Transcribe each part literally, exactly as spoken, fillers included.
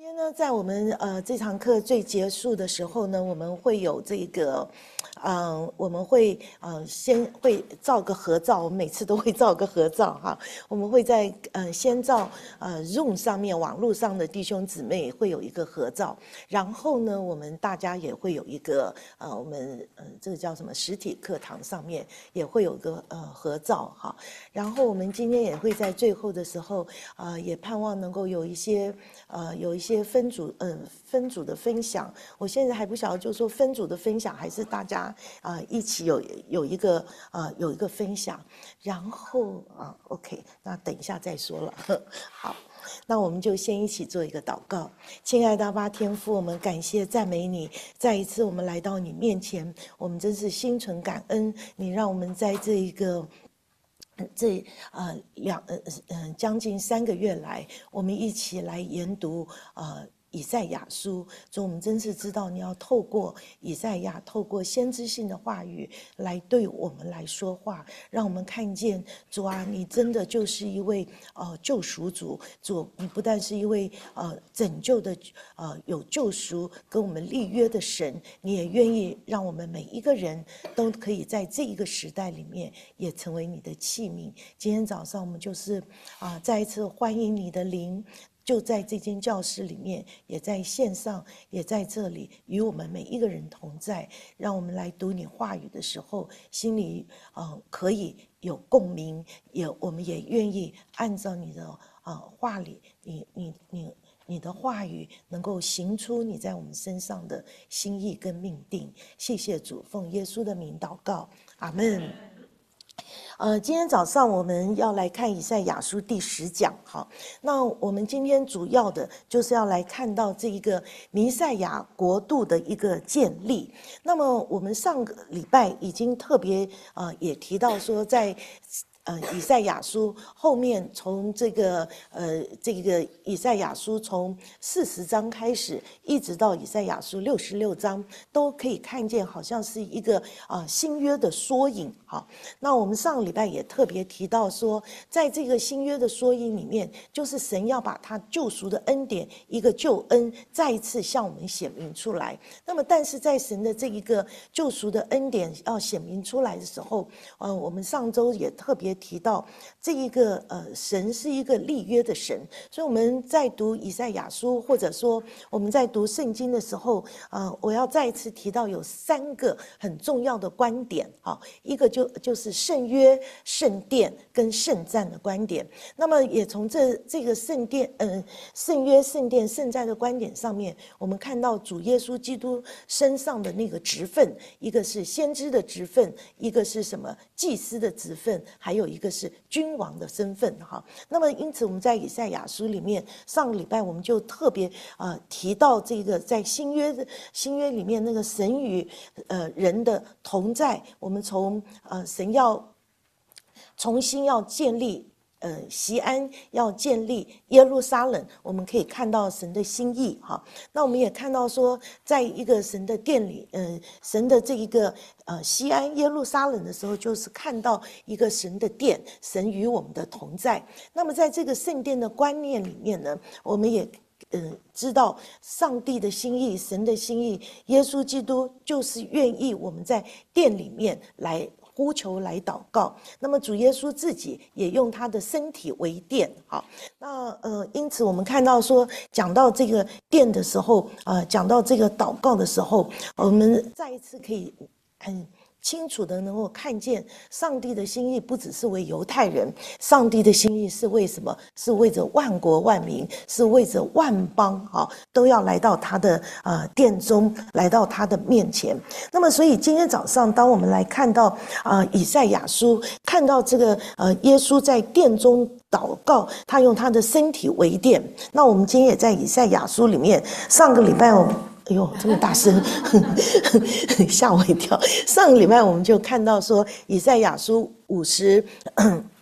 天呢，在我们呃这堂课最结束的时候呢，我们会有这个，嗯、呃，我们会呃先会照个合照，我们每次都会照个合照哈。我们会在呃先照呃 Zoom 上面网络上的弟兄姊妹会有一个合照，然后呢，我们大家也会有一个呃我们呃这个叫什么实体课堂上面也会有个呃合照哈。然后我们今天也会在最后的时候啊、呃，也盼望能够有一些呃有一些。一些分组嗯、呃、分组的分享，我现在还不晓得，就是说分组的分享还是大家啊、呃、一起有有一个呃有一个分享，然后啊 OK， 那等一下再说了。好，那我们就先一起做一个祷告。亲爱的阿爸天父，我们感谢赞美你，再一次我们来到你面前，我们真是心存感恩，你让我们在这一个。这呃两呃呃将近三个月来，我们一起来研读呃以赛亚书，所以我们真是知道你要透过以赛亚，透过先知性的话语来对我们来说话，让我们看见主啊，你真的就是一位呃救赎主，主你不但是一位呃拯救的呃有救赎跟我们立约的神，你也愿意让我们每一个人都可以在这一个时代里面也成为你的器皿。今天早上我们就是啊、呃、再一次欢迎你的灵。就在这间教室里面，也在线上，也在这里，与我们每一个人同在。让我们来读你话语的时候，心里呃可以有共鸣，也我们也愿意按照你的呃话里，你你你你的话语能够行出你在我们身上的心意跟命定。谢谢主，奉耶稣的名祷告，阿们。呃，今天早上我们要来看以赛亚书第十讲，好，那我们今天主要的就是要来看到这一个弥赛亚国度的一个建立。那么我们上个礼拜已经特别呃也提到说，在呃，以赛亚书后面从这个呃这个以赛亚书从四十章开始，一直到以赛亚书六十六章，都可以看见好像是一个啊、呃、新约的缩影。好，那我们上个礼拜也特别提到说，在这个新约的缩影里面，就是神要把他救赎的恩典，一个救恩再一次向我们显明出来。那么，但是在神的这一个救赎的恩典要显明出来的时候，呃，我们上周也特别提到这一个呃，神是一个立约的神，所以我们在读以赛亚书，或者说我们在读圣经的时候，呃，我要再一次提到有三个很重要的观点啊，一个就就是圣约、圣殿跟圣战的观点。那么也从这这个圣殿，嗯、呃，圣约、圣殿、圣战的观点上面，我们看到主耶稣基督身上的那个职分，一个是先知的职分，一个是什么祭司的职分，还有一个是君王的身份哈。那么因此我们在以赛亚书里面，上个礼拜我们就特别呃提到这个在新约的新约里面那个神与呃人的同在，我们从呃神要重新要建立。呃，锡安要建立耶路撒冷，我们可以看到神的心意哈。那我们也看到说，在一个神的殿里，呃，神的这一个呃锡安耶路撒冷的时候，就是看到一个神的殿，神与我们的同在。那么在这个圣殿的观念里面呢，我们也呃知道上帝的心意，神的心意，耶稣基督就是愿意我们在殿里面来。呼求来祷告，那么主耶稣自己也用他的身体为殿，好，那呃，因此我们看到说，讲到这个殿的时候，呃，讲到这个祷告的时候，我们再一次可以很清楚的能够看见上帝的心意不只是为犹太人，上帝的心意是为什么？是为着万国万民，是为着万邦啊，都要来到他的呃殿中，来到他的面前。那么所以今天早上当我们来看到呃以赛亚书，看到这个呃耶稣在殿中祷告，他用他的身体为殿。那我们今天也在以赛亚书里面，上个礼拜我们哎呦，这么大声，吓我一跳。上个礼拜我们就看到说，以赛亚书五十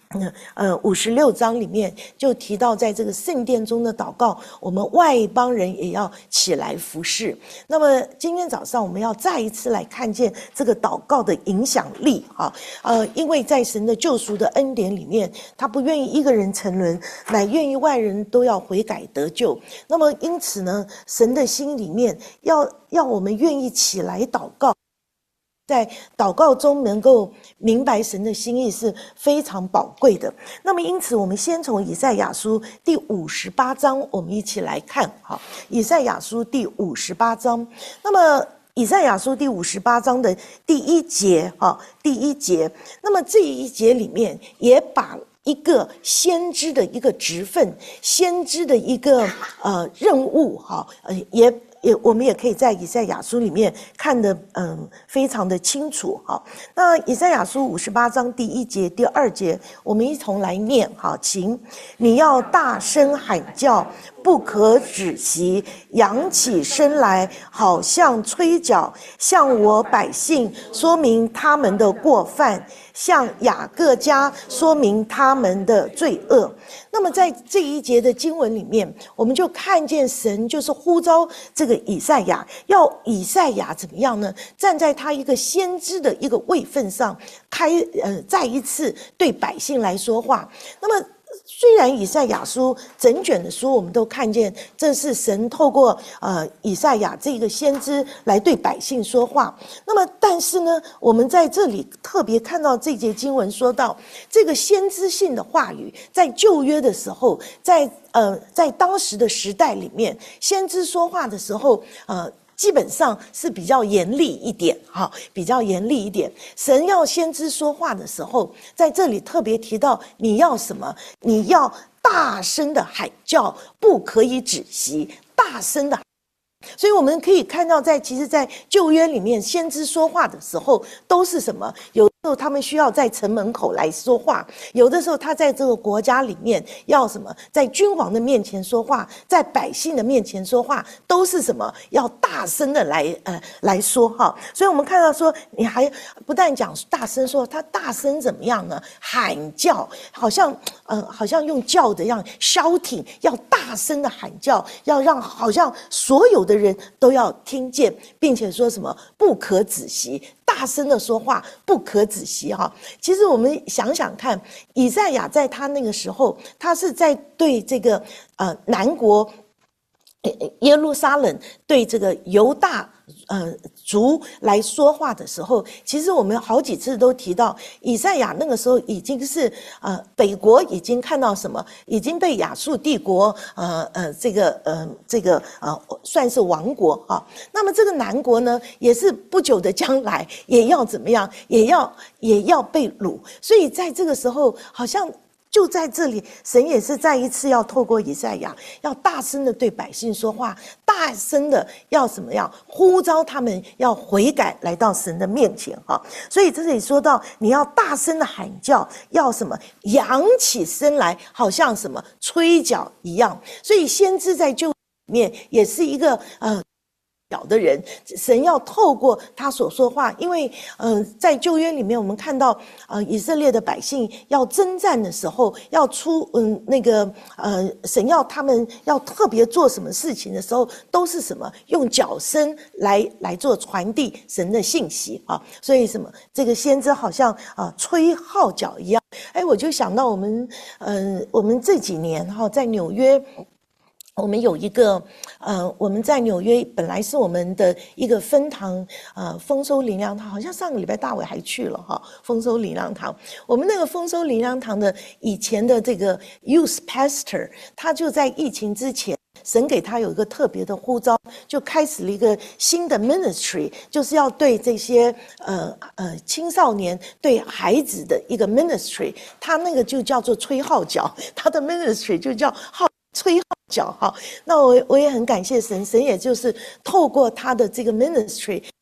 呃，五十六章里面就提到，在这个圣殿中的祷告，我们外邦人也要起来服侍。那么今天早上我们要再一次来看见这个祷告的影响力哈，呃，因为在神的救赎的恩典里面，他不愿意一个人沉沦，乃愿意万人都要悔改得救。那么因此呢，神的心里面要要我们愿意起来祷告。在祷告中能够明白神的心意是非常宝贵的。那么因此我们先从以赛亚书第五十八章我们一起来看哈，以赛亚书第五十八章。那么以赛亚书第五十八章的第一节哈，第一节，那么这一节里面也把一个先知的一个职分，先知的一个呃任务哈，呃也也我们也可以在以赛亚书里面看得嗯非常的清楚哈。那以赛亚书五十八章第一节、第二节，我们一同来念哈，请你要大声喊叫，不可止息，扬起声来，好像吹角，向我百姓说明他们的过犯，向雅各家说明他们的罪恶。那么在这一节的经文里面，我们就看见神就是呼召这个以赛亚，要以赛亚怎么样呢？站在他一个先知的一个位分上，开呃再一次对百姓来说话。那么虽然以赛亚书整卷的书我们都看见这是神透过呃以赛亚这个先知来对百姓说话，那么但是呢，我们在这里特别看到这节经文说到这个先知性的话语，在旧约的时候，在呃在当时的时代里面，先知说话的时候呃基本上是比较严厉一点哈，比较严厉一点。神要先知说话的时候，在这里特别提到你要什么？你要大声的喊叫，不可以止息，大声的。所以我们可以看到在，其实在旧约里面，先知说话的时候都是什么？有时候他们需要在城门口来说话，有的时候他在这个国家里面要什么？在君王的面前说话，在百姓的面前说话，都是什么？要大声的来呃来说哈。所以我们看到说，你还不但讲大声说，他大声怎么样呢？喊叫，好像呃好像用叫的样 shouting， 要大声的喊叫，要让好像所有的人都要听见，并且说什么不可止息，大声的说话不可止息哈。其实我们想想看，以赛亚在他那个时候，他是在对这个呃南国耶路撒冷，对这个犹大呃族来说话的时候，其实我们好几次都提到，以赛亚那个时候已经是呃北国已经看到什么，已经被亚述帝国呃呃这个呃这个呃算是亡国啊。那么这个南国呢，也是不久的将来也要怎么样，也要也要被掳。所以在这个时候，好像就在这里，神也是再一次要透过以赛亚，要大声的对百姓说话，大声的要怎么样呼召他们要悔改，来到神的面前哈。所以这里说到，你要大声的喊叫，要什么扬起声来，好像什么吹角一样。所以先知在旧里面也是一个呃。小的人，神要透过他所说话，因为呃，在旧约里面，我们看到呃，以色列的百姓要征战的时候，要出嗯那个呃，神要他们要特别做什么事情的时候，都是什么用角声来来做传递神的信息啊。所以什么这个先知好像啊、呃、吹号角一样，哎，我就想到我们嗯、呃，我们这几年哈、哦、在纽约。我们有一个，呃，我们在纽约本来是我们的一个分堂，呃，丰收灵粮堂，好像上个礼拜大伟还去了哈，丰收灵粮堂。我们那个丰收灵粮堂的以前的这个 youth pastor， 他就在疫情之前，神给他有一个特别的呼召，就开始了一个新的 ministry， 就是要对这些呃呃青少年、对孩子的一个 ministry， 他那个就叫做吹号角，他的 ministry 就叫号。吹号角哈，那我我也很感谢神，神也就是透过他的这个 ministry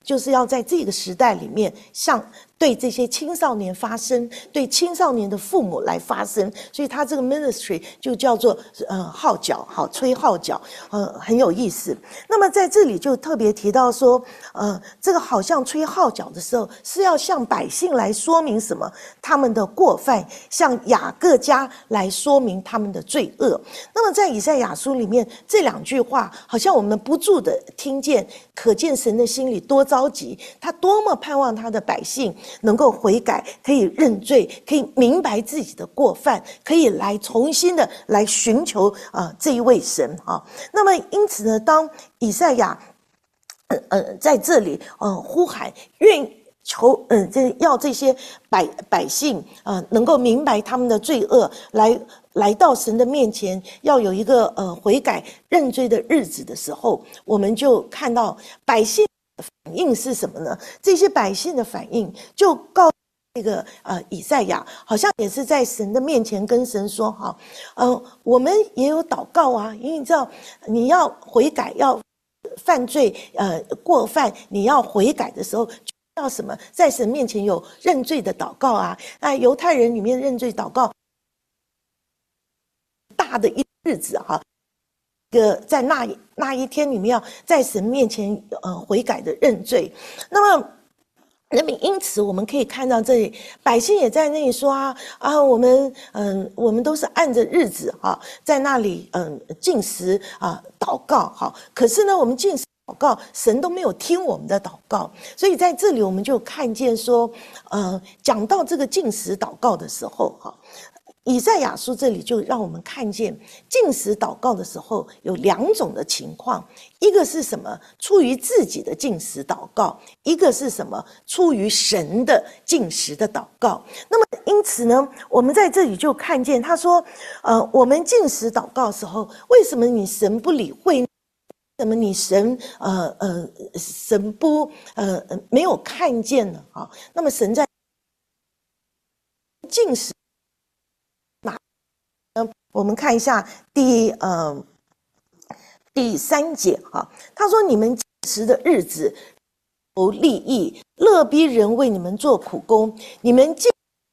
就是要在这个时代里面，向对这些青少年发声，对青少年的父母来发声。所以他这个 ministry 就叫做呃号角，好，吹号角，呃很有意思。那么在这里就特别提到说，呃这个好像吹号角的时候，是要向百姓来说明什么？他们的过犯，向雅各家来说明他们的罪恶。那么在以赛亚书里面这两句话，好像我们不住的听见，可见神的心里多着急，他多么盼望他的百姓能够悔改，可以认罪，可以明白自己的过犯，可以来重新的来寻求啊、呃、这一位神啊。那么因此呢，当以赛亚呃呃在这里呃呼喊愿求嗯、呃、这要这些百百姓啊、呃、能够明白他们的罪恶，来来到神的面前，要有一个呃悔改认罪的日子的时候，我们就看到百姓的反应是什么呢？这些百姓的反应就告诉这个呃以赛亚，好像也是在神的面前跟神说哈，呃我们也有祷告啊，因为你知道你要悔改要犯罪呃过犯，你要悔改的时候。要什么？在神面前有认罪的祷告啊！那犹太人里面认罪祷告大的一日子哈、啊，一个在那那一天里面要在神面前呃悔改的认罪。那么，那么因此我们可以看到这里百姓也在那里说啊啊，我们嗯、呃、我们都是按着日子哈、啊，在那里嗯、呃、进食啊祷告哈。可是呢，我们进食祷告，神都没有听我们的祷告，所以在这里我们就看见说，呃，讲到这个禁食祷告的时候，哈，以赛亚书这里就让我们看见禁食祷告的时候有两种的情况，一个是什么？出于自己的禁食祷告，一个是什么？出于神的禁食的祷告。那么因此呢，我们在这里就看见他说，呃，我们禁食祷告的时候，为什么你神不理会呢？怎么你神呃呃神不呃没有看见呢？啊，那么神在禁食哪？我们看一下第呃第三节哈，他说你们禁食的日子有利益，勒逼人为你们做苦工，你们禁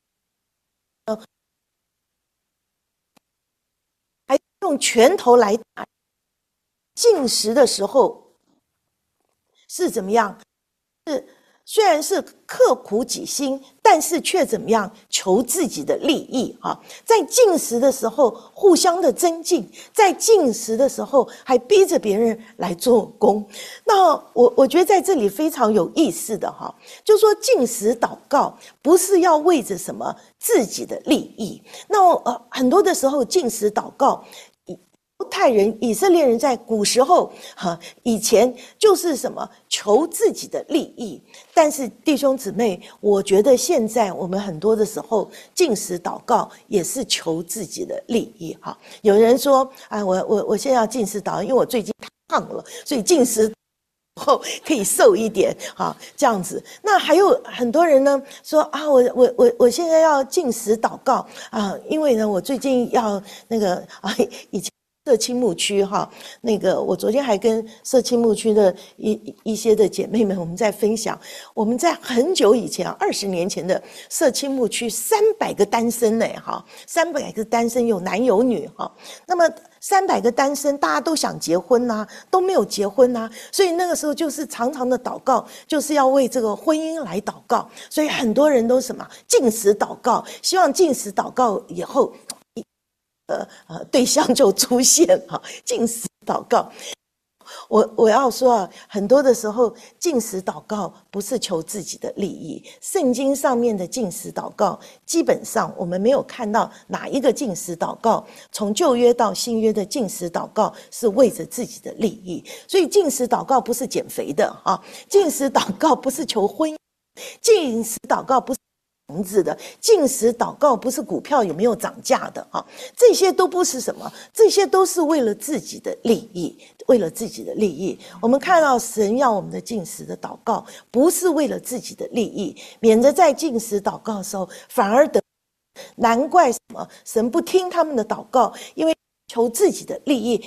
还用拳头来打。禁食的时候是怎么样？是虽然是刻苦己心，但是却怎么样？求自己的利益哈。在禁食的时候互相的增进，在禁食的时候还逼着别人来做工。那我我觉得在这里非常有意思的哈，就说禁食祷告不是要为着什么自己的利益。那呃很多的时候禁食祷告。犹太人、以色列人在古时候，哈，以前就是什么求自己的利益。但是弟兄姊妹，我觉得现在我们很多的时候禁食祷告也是求自己的利益。哈，有人说，啊，我我我现在要禁食祷告，因为我最近胖了，所以禁食后可以瘦一点，哈，这样子。那还有很多人呢说啊，我我我我现在要禁食祷告啊，因为呢我最近要那个啊以前。社青牧区哈，那个我昨天还跟社青牧区的一一些的姐妹们，我们在分享，我们在很久以前二十年前的社青牧区，三百个单身呢哈，三百个单身有男有女哈，那么三百个单身，大家都想结婚呐、啊，都没有结婚呐、啊，所以那个时候就是常常的祷告，就是要为这个婚姻来祷告，所以很多人都什么禁食祷告，希望禁食祷告以后。呃呃，对象就出现哈，禁食祷告。我我要说啊，很多的时候禁食祷告不是求自己的利益。圣经上面的禁食祷告，基本上我们没有看到哪一个禁食祷告，从旧约到新约的禁食祷告是为着自己的利益。所以禁食祷告不是减肥的啊，禁食祷告不是求婚姻，禁食祷告不是。房子的禁食祷告不是股票有没有涨价的哈，这些都不是什么，这些都是为了自己的利益，为了自己的利益。我们看到神要我们的禁食的祷告，不是为了自己的利益，免得在禁食祷告的时候反而得。难怪什么神不听他们的祷告，因为求自己的利益。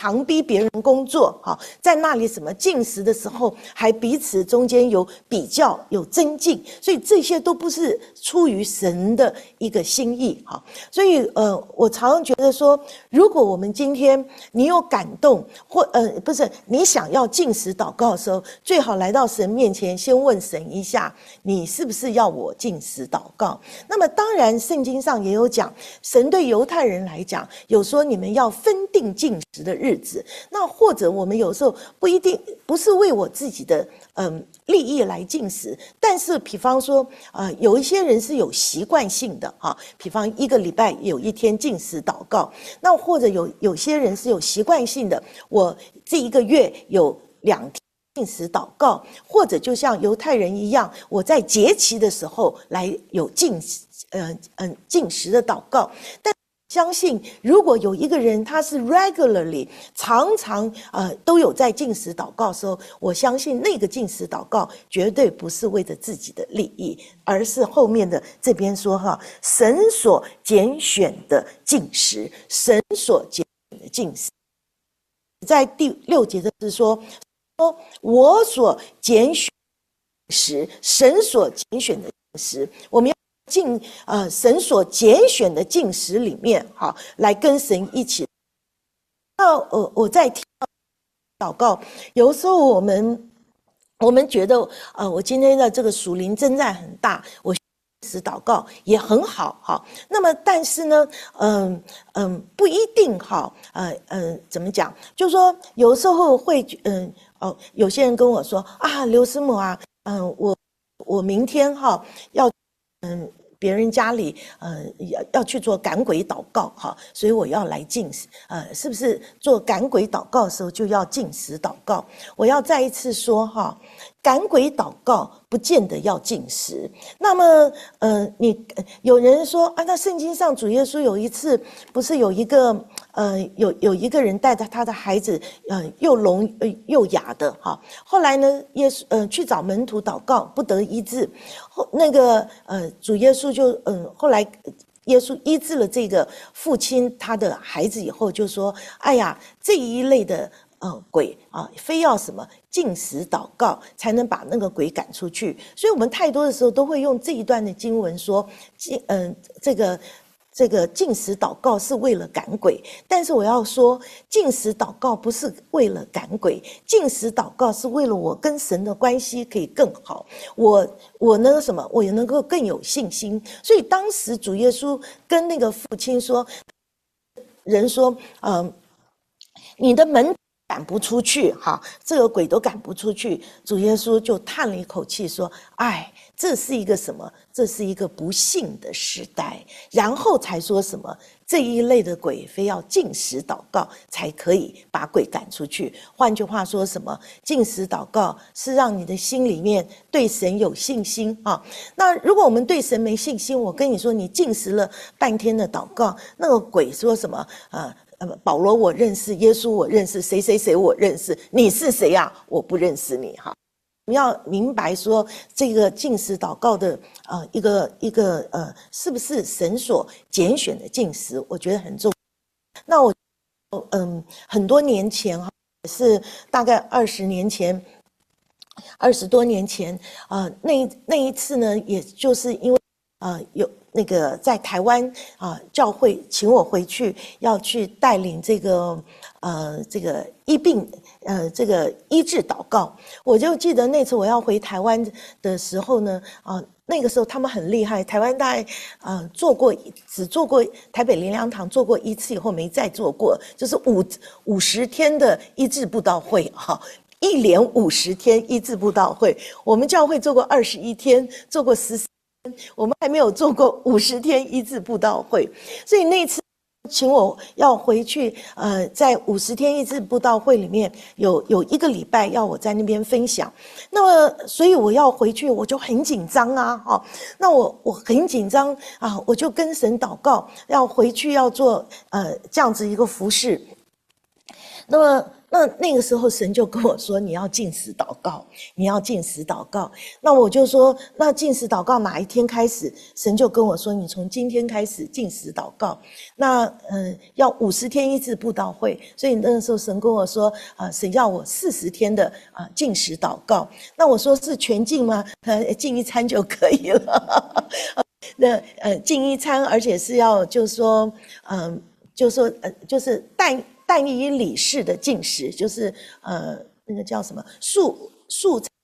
强逼别人工作，哈，在那里什么进食的时候，还彼此中间有比较、有增进，所以这些都不是出于神的一个心意，哈。所以，呃，我常常觉得说，如果我们今天你有感动，或呃，不是你想要进食祷告的时候，最好来到神面前，先问神一下，你是不是要我进食祷告？那么，当然，圣经上也有讲，神对犹太人来讲，有说你们要分定进食的日子。那或者我们有时候不一定不是为我自己的嗯利益来进食，但是比方说呃有一些人是有习惯性的哈，比方一个礼拜有一天进食祷告，那或者有有些人是有习惯性的，我这一个月有两天进食祷告，或者就像犹太人一样，我在节期的时候来有进呃嗯进食的祷告，但相信，如果有一个人他是 regularly 常常呃都有在禁食祷告的时候，我相信那个禁食祷告绝对不是为着自己的利益，而是后面的这边说哈，神所拣选的禁食，神所拣选的禁食，在第六节的是说，说我所拣选的食，神所拣选的禁食，我们要进呃神所拣选的禁食里面，好，来跟神一起。那呃我在听祷告，有时候我们我们觉得呃我今天的这个属灵征战很大，我时祷告也很好哈。那么但是呢，嗯嗯不一定哈，呃嗯怎么讲？就是说有时候会嗯哦，有些人跟我说啊，刘师母啊，嗯我我明天哈要嗯。别人家里，呃，要要去做赶鬼祷告哈，所以我要来禁食，呃，是不是做赶鬼祷告的时候就要禁食祷告？我要再一次说哈，赶鬼祷告不见得要禁食。那么，呃，你有人说啊，那圣经上主耶稣有一次不是有一个呃有有一个人带着他的孩子，呃，又聋呃又哑的哈，后来呢，耶稣呃去找门徒祷告，不得医治，后那个呃主耶稣就嗯、呃、后来。耶稣医治了这个父亲他的孩子以后，就说：“哎呀，这一类的呃鬼啊，非要什么禁食祷告才能把那个鬼赶出去。”所以，我们太多的时候都会用这一段的经文说：“禁嗯、呃、这个。”这个禁食祷告是为了赶鬼，但是我要说，禁食祷告不是为了赶鬼，禁食祷告是为了我跟神的关系可以更好，我我那个什么，我也能够更有信心。所以当时主耶稣跟那个父亲说，人说，嗯、呃，你的门赶不出去，哈，这个鬼都赶不出去。主耶稣就叹了一口气说：“哎。”这是一个什么？这是一个不幸的时代。然后才说什么这一类的鬼非要禁食祷告才可以把鬼赶出去。换句话说什么？禁食祷告是让你的心里面对神有信心啊。那如果我们对神没信心，我跟你说，你禁食了半天的祷告，那个鬼说什么？呃。保罗我认识，耶稣我认识，谁谁谁我认识，你是谁啊？我不认识你哈。我们要明白说，这个禁食祷告的呃一个一个呃，是不是神所拣选的禁食？我觉得很重要。那我嗯，很多年前哈，是大概二十年前，二十多年前啊、呃，那那一次呢，也就是因为啊、呃、有。那个在台湾啊、呃，教会请我回去，要去带领这个呃这个医病呃这个医治祷告。我就记得那次我要回台湾的时候呢，啊、呃、那个时候他们很厉害，台湾大概呃做过只做过台北灵粮堂做过一次以后没再做过，就是五五十天的医治布道会哈。一连五十天医治布道会，我们教会做过二十一天，做过十四。我们还没有做过五十天医治布道会，所以那次请我要回去，呃，在五十天医治布道会里面有有一个礼拜要我在那边分享，那么所以我要回去，我就很紧张啊，哦，那我我很紧张啊，我就跟神祷告，要回去要做呃这样子一个服事，那么那那个时候神就跟我说，你要禁食祷告，你要禁食祷告。那我就说，那禁食祷告哪一天开始？神就跟我说，你从今天开始禁食祷告。那嗯、呃，要五十天一次布道会，所以那个时候神跟我说，啊、呃，神要我四十天的啊、呃、禁食祷告。那我说是全禁吗？呃，禁一餐就可以了。那呃，禁一餐，而且是要就是说，嗯、呃，就是说呃，就是但。但以理事的禁食，就是呃那个叫什么素素祷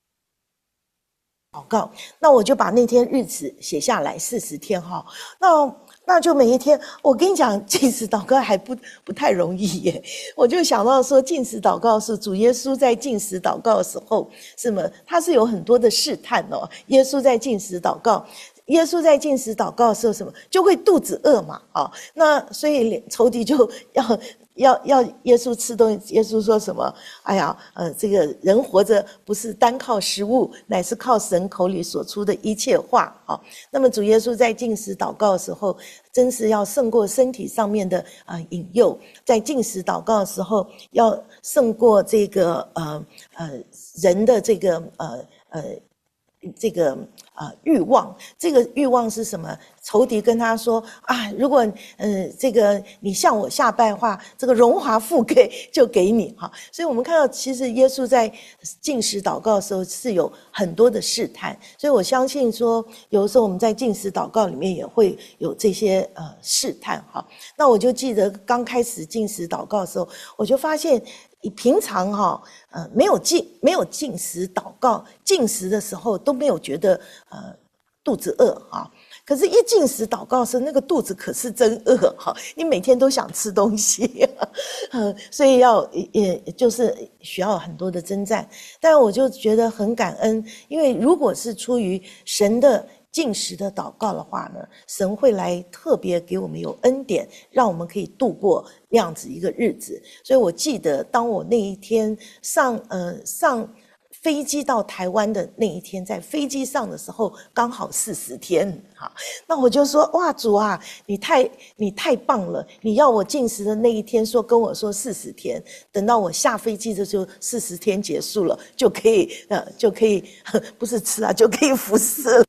告。那我就把那天日子写下来，四十天哈。那那就每一天，我跟你讲，禁食祷告还不不太容易耶。我就想到说，禁食祷告是主耶稣在禁食祷告的时候，什么他是有很多的试探哦。耶稣在禁食祷告。耶稣在禁食祷告的时候，什么就会肚子饿嘛，啊，那所以仇敌就要要要耶稣吃东西。耶稣说什么？哎呀，呃，这个人活着不是单靠食物，乃是靠神口里所出的一切话啊。那么主耶稣在禁食祷告的时候，真是要胜过身体上面的啊、呃、引诱，在禁食祷告的时候，要胜过这个呃呃人的这个呃呃这个。呃，欲望，这个欲望是什么？仇敌跟他说啊，如果呃这个你向我下拜的话，这个荣华富贵就给你哈。所以我们看到，其实耶稣在禁食祷告的时候是有很多的试探，所以我相信说，有的时候我们在禁食祷告里面也会有这些呃试探哈。那我就记得刚开始禁食祷告的时候，我就发现。你平常哈、呃没有禁没有禁食祷告，禁食的时候都没有觉得呃肚子饿哈，可是，一禁食祷告时，那个肚子可是真饿哈，你每天都想吃东西，嗯，所以要也就是需要很多的征战。但我就觉得很感恩，因为如果是出于神的。禁食的祷告的话呢，神会来特别给我们有恩典，让我们可以度过那样子一个日子。所以我记得，当我那一天上呃上飞机到台湾的那一天，在飞机上的时候，刚好四十天哈，那我就说哇，主啊，你太你太棒了！你要我禁食的那一天说跟我说四十天，等到我下飞机的时候，四十天结束了，就可以呃就可以不是吃啊，就可以服侍了。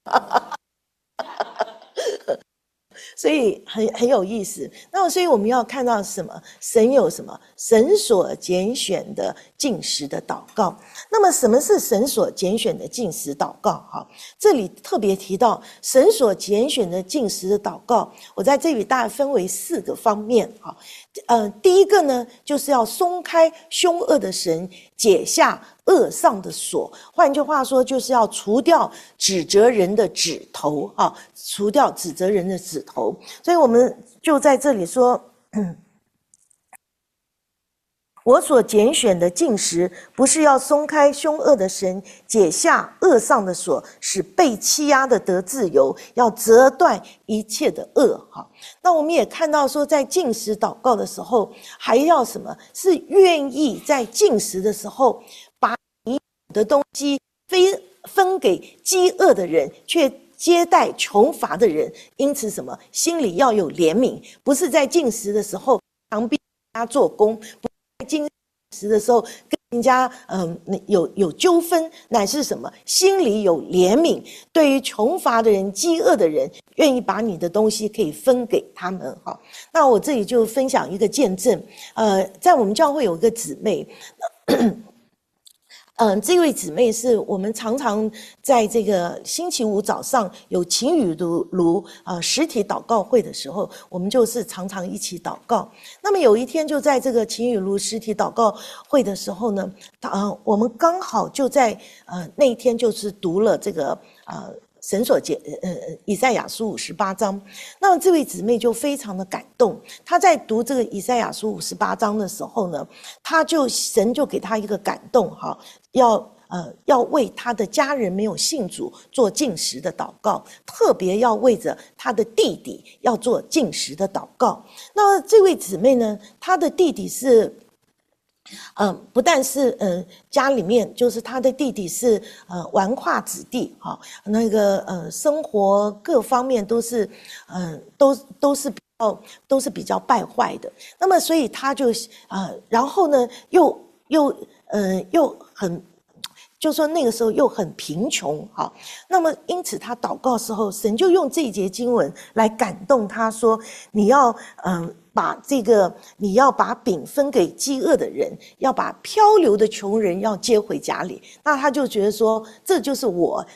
所以很很有意思。那所以我们要看到什么？神有什么？神所拣选的禁食的祷告。那么什么是神所拣选的禁食祷告？哈，这里特别提到神所拣选的禁食的祷告，我在这里大概分为四个方面。哈，呃，第一个呢，就是要松开凶恶的神，解下恶上的锁。换句话说，就是要除掉指责人的指头啊，除掉指责人的指头。所以我们就在这里说，嗯，我所拣选的禁食，不是要松开凶恶的神，解下恶上的锁，使被欺压的得自由，要折断一切的恶。哈，那我们也看到说，在禁食祷告的时候，还要什么？是愿意在禁食的时候，把你的东西分分给饥饿的人，却接待穷乏的人。因此，什么？心里要有怜悯，不是在禁食的时候强逼人家做工。禁食的时候跟人家嗯、呃、有有纠纷，乃是什么？心里有怜悯，对于穷乏的人、饥饿的人，愿意把你的东西可以分给他们。哈，那我这里就分享一个见证。呃，在我们教会有一个姊妹。嗯、呃，这位姊妹是我们常常在这个星期五早上有晴雨炉炉啊实体祷告会的时候，我们就是常常一起祷告。那么有一天就在这个晴雨炉实体祷告会的时候呢，呃，我们刚好就在呃那一天就是读了这个呃。神所解呃以赛亚书五十八章，那么这位姊妹就非常的感动。她在读这个以赛亚书五十八章的时候呢，她就神就给她一个感动哈，要呃要为她的家人没有信主做禁食的祷告，特别要为着她的弟弟要做禁食的祷告。那这位姊妹呢，她的弟弟是。嗯、呃，不但是嗯、呃，家里面就是他的弟弟是呃纨绔子弟哈、哦，那个呃生活各方面都是嗯、呃、都都是比哦，都是比较败坏的。那么，所以他就呃，然后呢，又又呃又很，就说那个时候又很贫穷，好，那么因此他祷告的时候，神就用这一节经文来感动他说：“你要嗯、呃、把这个，你要把饼分给饥饿的人，要把漂流的穷人要接回家里。”那他就觉得说，这就是我。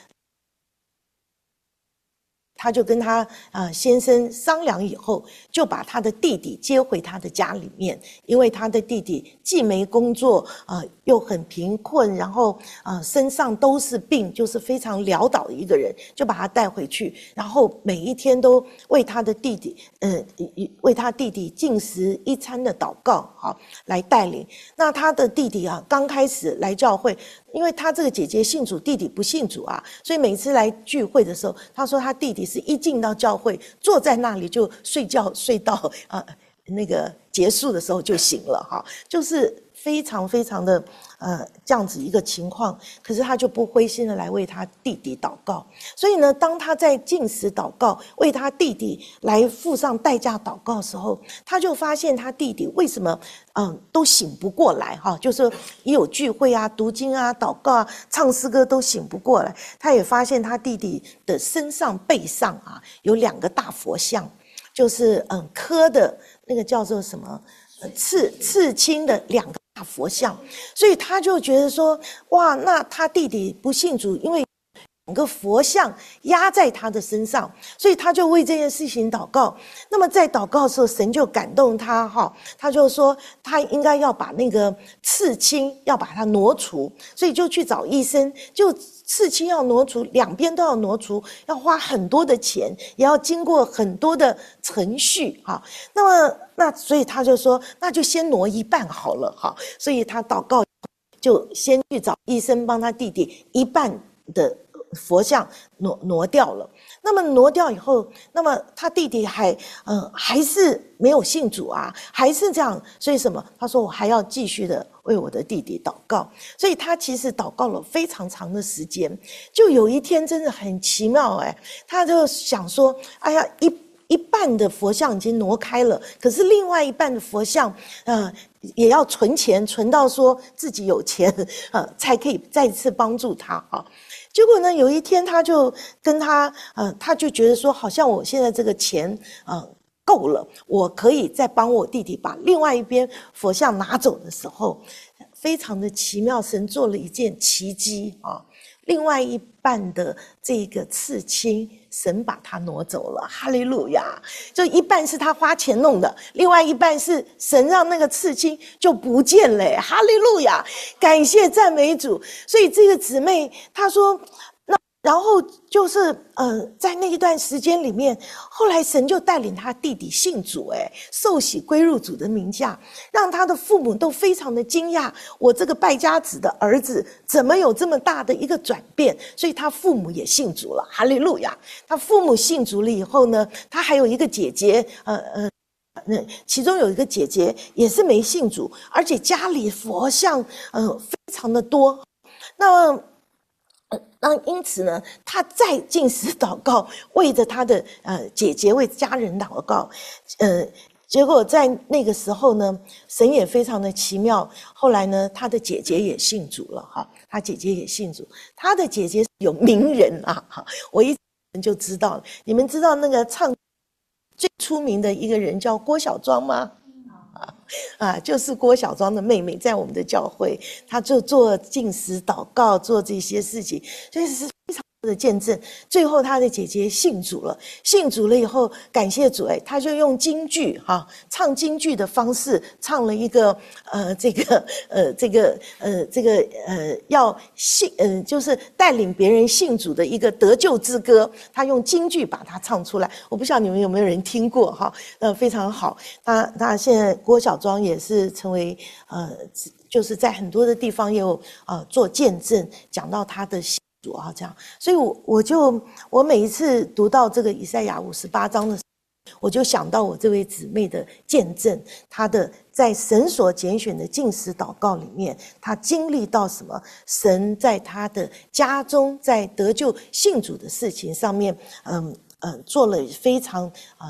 他就跟他呃先生商量以后，就把他的弟弟接回他的家里面，因为他的弟弟既没工作，呃又很贫困，然后呃身上都是病，就是非常潦倒的一个人，就把他带回去，然后每一天都为他的弟弟，呃为他弟弟进食一餐的祷告，好来带领。那他的弟弟啊，刚开始来教会。因为他这个姐姐信主，弟弟不信主啊，所以每次来聚会的时候，他说他弟弟是一进到教会，坐在那里就睡觉，睡到啊、呃、那个结束的时候就醒了哈，就是非常非常的呃这样子一个情况。可是他就不灰心的来为他弟弟祷告。所以呢，当他在禁食祷告，为他弟弟来付上代价祷告的时候，他就发现他弟弟为什么嗯都醒不过来哈，就是一有聚会啊、读经啊、祷告啊、唱诗歌都醒不过来。他也发现他弟弟的身上背上啊有两个大佛像，就是嗯刻的那个叫做什么呃刺刺青的两个大佛像，所以他就觉得说，哇，那他弟弟不信主，因为两个佛像压在他的身上，所以他就为这件事情祷告。那么在祷告的时候，神就感动他哈，他就说他应该要把那个刺青要把它挪除，所以就去找医生，就刺青要挪除，两边都要挪除，要花很多的钱，也要经过很多的程序哈。那么那所以他就说，那就先挪一半好了哈。所以他祷告就先去找医生帮他弟弟一半的佛像挪挪掉了。那么挪掉以后，那么他弟弟还嗯、呃、还是没有信主啊，还是这样。所以什么？他说我还要继续的为我的弟弟祷告。所以他其实祷告了非常长的时间。就有一天真的很奇妙哎，他就想说，哎呀一。一半的佛像已经挪开了，可是另外一半的佛像，呃，也要存钱，存到说自己有钱，呃，才可以再次帮助他啊。结果呢，有一天他就跟他，呃，他就觉得说，好像我现在这个钱，呃，够了，我可以再帮我弟弟把另外一边佛像拿走的时候，非常的奇妙，神做了一件奇迹啊。另外一半的这个刺青，神把它挪走了，哈利路亚！就一半是他花钱弄的，另外一半是神让那个刺青就不见了，哈利路亚！感谢赞美主。所以这个姊妹她说，那然后就是呃，在那一段时间里面，后来神就带领他弟弟信主，哎，受洗归入主的名下，让他的父母都非常的惊讶，我这个败家子的儿子怎么有这么大的一个转变？所以他父母也信主了，哈利路亚！他父母信主了以后呢，他还有一个姐姐，呃呃。那其中有一个姐姐也是没信主，而且家里佛像呃非常的多。那呃，那因此呢，他再进食祷告，为着他的呃姐姐、为家人祷告，呃，结果在那个时候呢，神也非常的奇妙。后来呢，他的姐姐也信主了哈，他姐姐也信主，他的姐姐有名人啊哈，我一就知道了。你们知道那个唱最出名的一个人叫郭小庄吗？啊，就是郭小庄的妹妹，在我们的教会，她就做禁食祷告，做这些事情，所以是非常的见证。最后，她的姐姐信主了，信主了以后，感谢主，哎，她就用京剧哈、啊，唱京剧的方式，唱了一个呃，这个呃，这个呃，这个呃，要信，嗯、呃，就是带领别人信主的一个得救之歌，她用京剧把它唱出来。我不晓得你们有没有人听过哈？呃，非常好。他他现在郭小庄也是成为呃，就是在很多的地方也有呃做见证，讲到他的信主啊这样。所以我我就我每一次读到这个以赛亚五十八章的时候，我就想到我这位姊妹的见证，她的在神所拣选的禁食祷告里面，她经历到什么？神在她的家中，在得救信主的事情上面，嗯嗯，做了非常啊。呃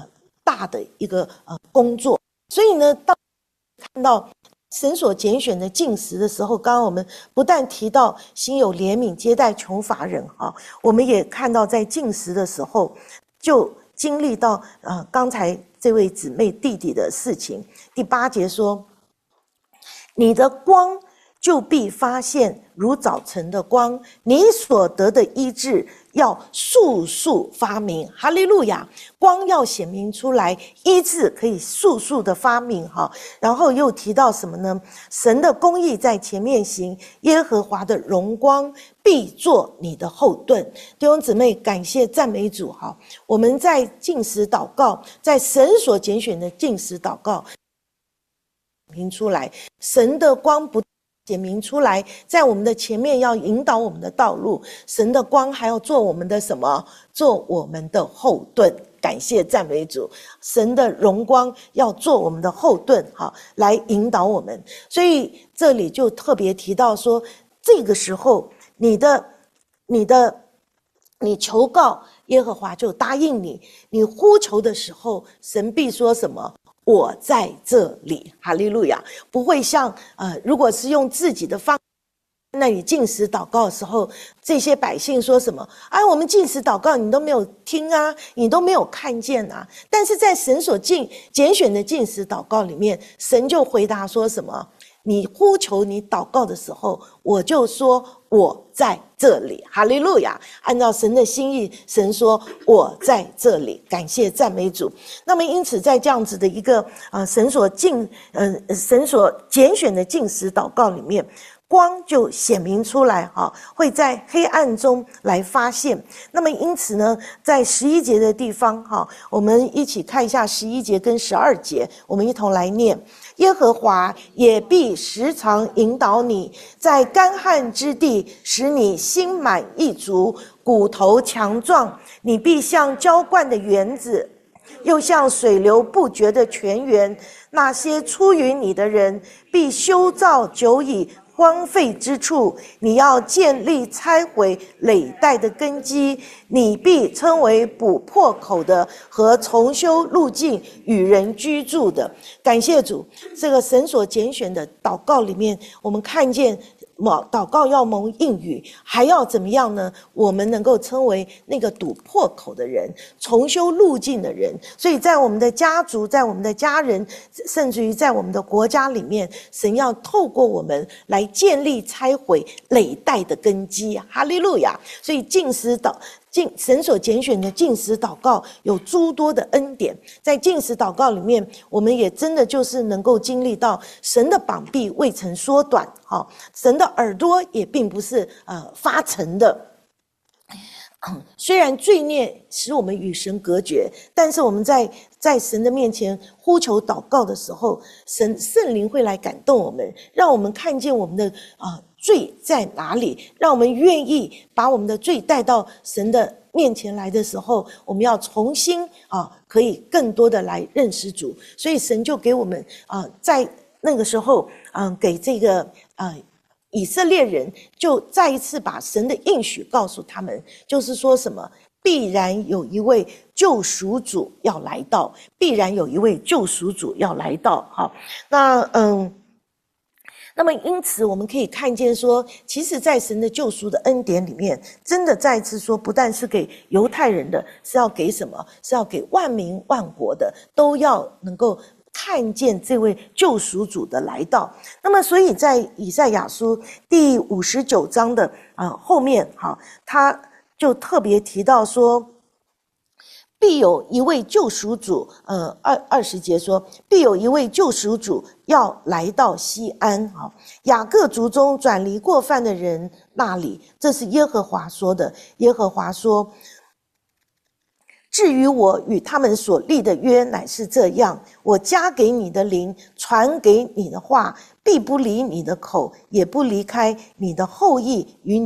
大的一个呃工作。所以呢，当看到神所拣选的禁食的时候，刚刚我们不但提到心有怜悯，接待穷乏人哈，我们也看到在禁食的时候，就经历到呃刚才这位姊妹弟弟的事情。第八节说，你的光就必发现如早晨的光，你所得的医治要速速发明。哈利路亚！光要显明出来，医治可以速速的发明哈。然后又提到什么呢？神的公义在前面行，耶和华的荣光必做你的后盾。弟兄姊妹，感谢赞美主哈！我们在禁食祷告，在神所拣选的禁食祷告明出来，神的光不显明出来，在我们的前面要引导我们的道路，神的光还要做我们的什么？做我们的后盾。感谢赞美主，神的荣光要做我们的后盾，好，来引导我们。所以这里就特别提到说，这个时候你的你的你求告耶和华就答应你，你呼求的时候，神必说什么？我在这里，哈利路亚！不会像呃，如果是用自己的方，那你禁食祷告的时候，这些百姓说什么？哎，我们禁食祷告，你都没有听啊，你都没有看见啊。但是在神所禁拣选的禁食祷告里面，神就回答说什么？你呼求你祷告的时候，我就说我在这里，哈利路亚！按照神的心意，神说我在这里，感谢赞美主。那么因此在这样子的一个呃神所禁呃神所拣选的禁食祷告里面，光就显明出来哈，会在黑暗中来发现。那么因此呢，在十一节的地方哈，我们一起看一下十一节跟十二节，我们一同来念。耶和华也必时常引导你，在干旱之地使你心满意足，骨头强壮。你必像浇灌的园子，又像水流不绝的泉源。那些出于你的人必修造久已荒废之处，你要建立拆毁累代的根基，你必称为补破口的和重修路径与人居住的。感谢主，这个神所拣选的祷告里面，我们看见祷告要蒙应允，还要怎么样呢？我们能够称为那个堵破口的人，重修路径的人。所以在我们的家族，在我们的家人，甚至于在我们的国家里面，神要透过我们来建立拆毁累代的根基。哈利路亚！所以禁食祷禁神所拣选的禁食祷告有诸多的恩典，在禁食祷告里面，我们也真的就是能够经历到神的膀臂未曾缩短，哈，神的耳朵也并不是呃发沉的。虽然罪孽使我们与神隔绝，但是我们在在神的面前呼求祷告的时候，神圣灵会来感动我们，让我们看见我们的啊、呃、罪在哪里，让我们愿意把我们的罪带到神的面前来的时候，我们要重新啊可以更多的来认识主。所以神就给我们啊在那个时候嗯、呃、给这个啊。呃以色列人就再一次把神的应许告诉他们，就是说什么必然有一位救赎主要来到，必然有一位救赎主要来到。好，那嗯，那么因此我们可以看见说，其实在神的救赎的恩典里面，真的再一次说，不但是给犹太人的，是要给什么？是要给万民万国的，都要能够看见这位救赎主的来到。那么所以在以赛亚书第五十九章的呃后面哈，他就特别提到说，必有一位救赎主，呃二二十节说，必有一位救赎主要来到西安啊，雅各族中转离过犯的人那里，这是耶和华说的。耶和华说，至于我与他们所立的约乃是这样，我加给你的灵，传给你的话，必不离你的口，也不离开你的后裔与你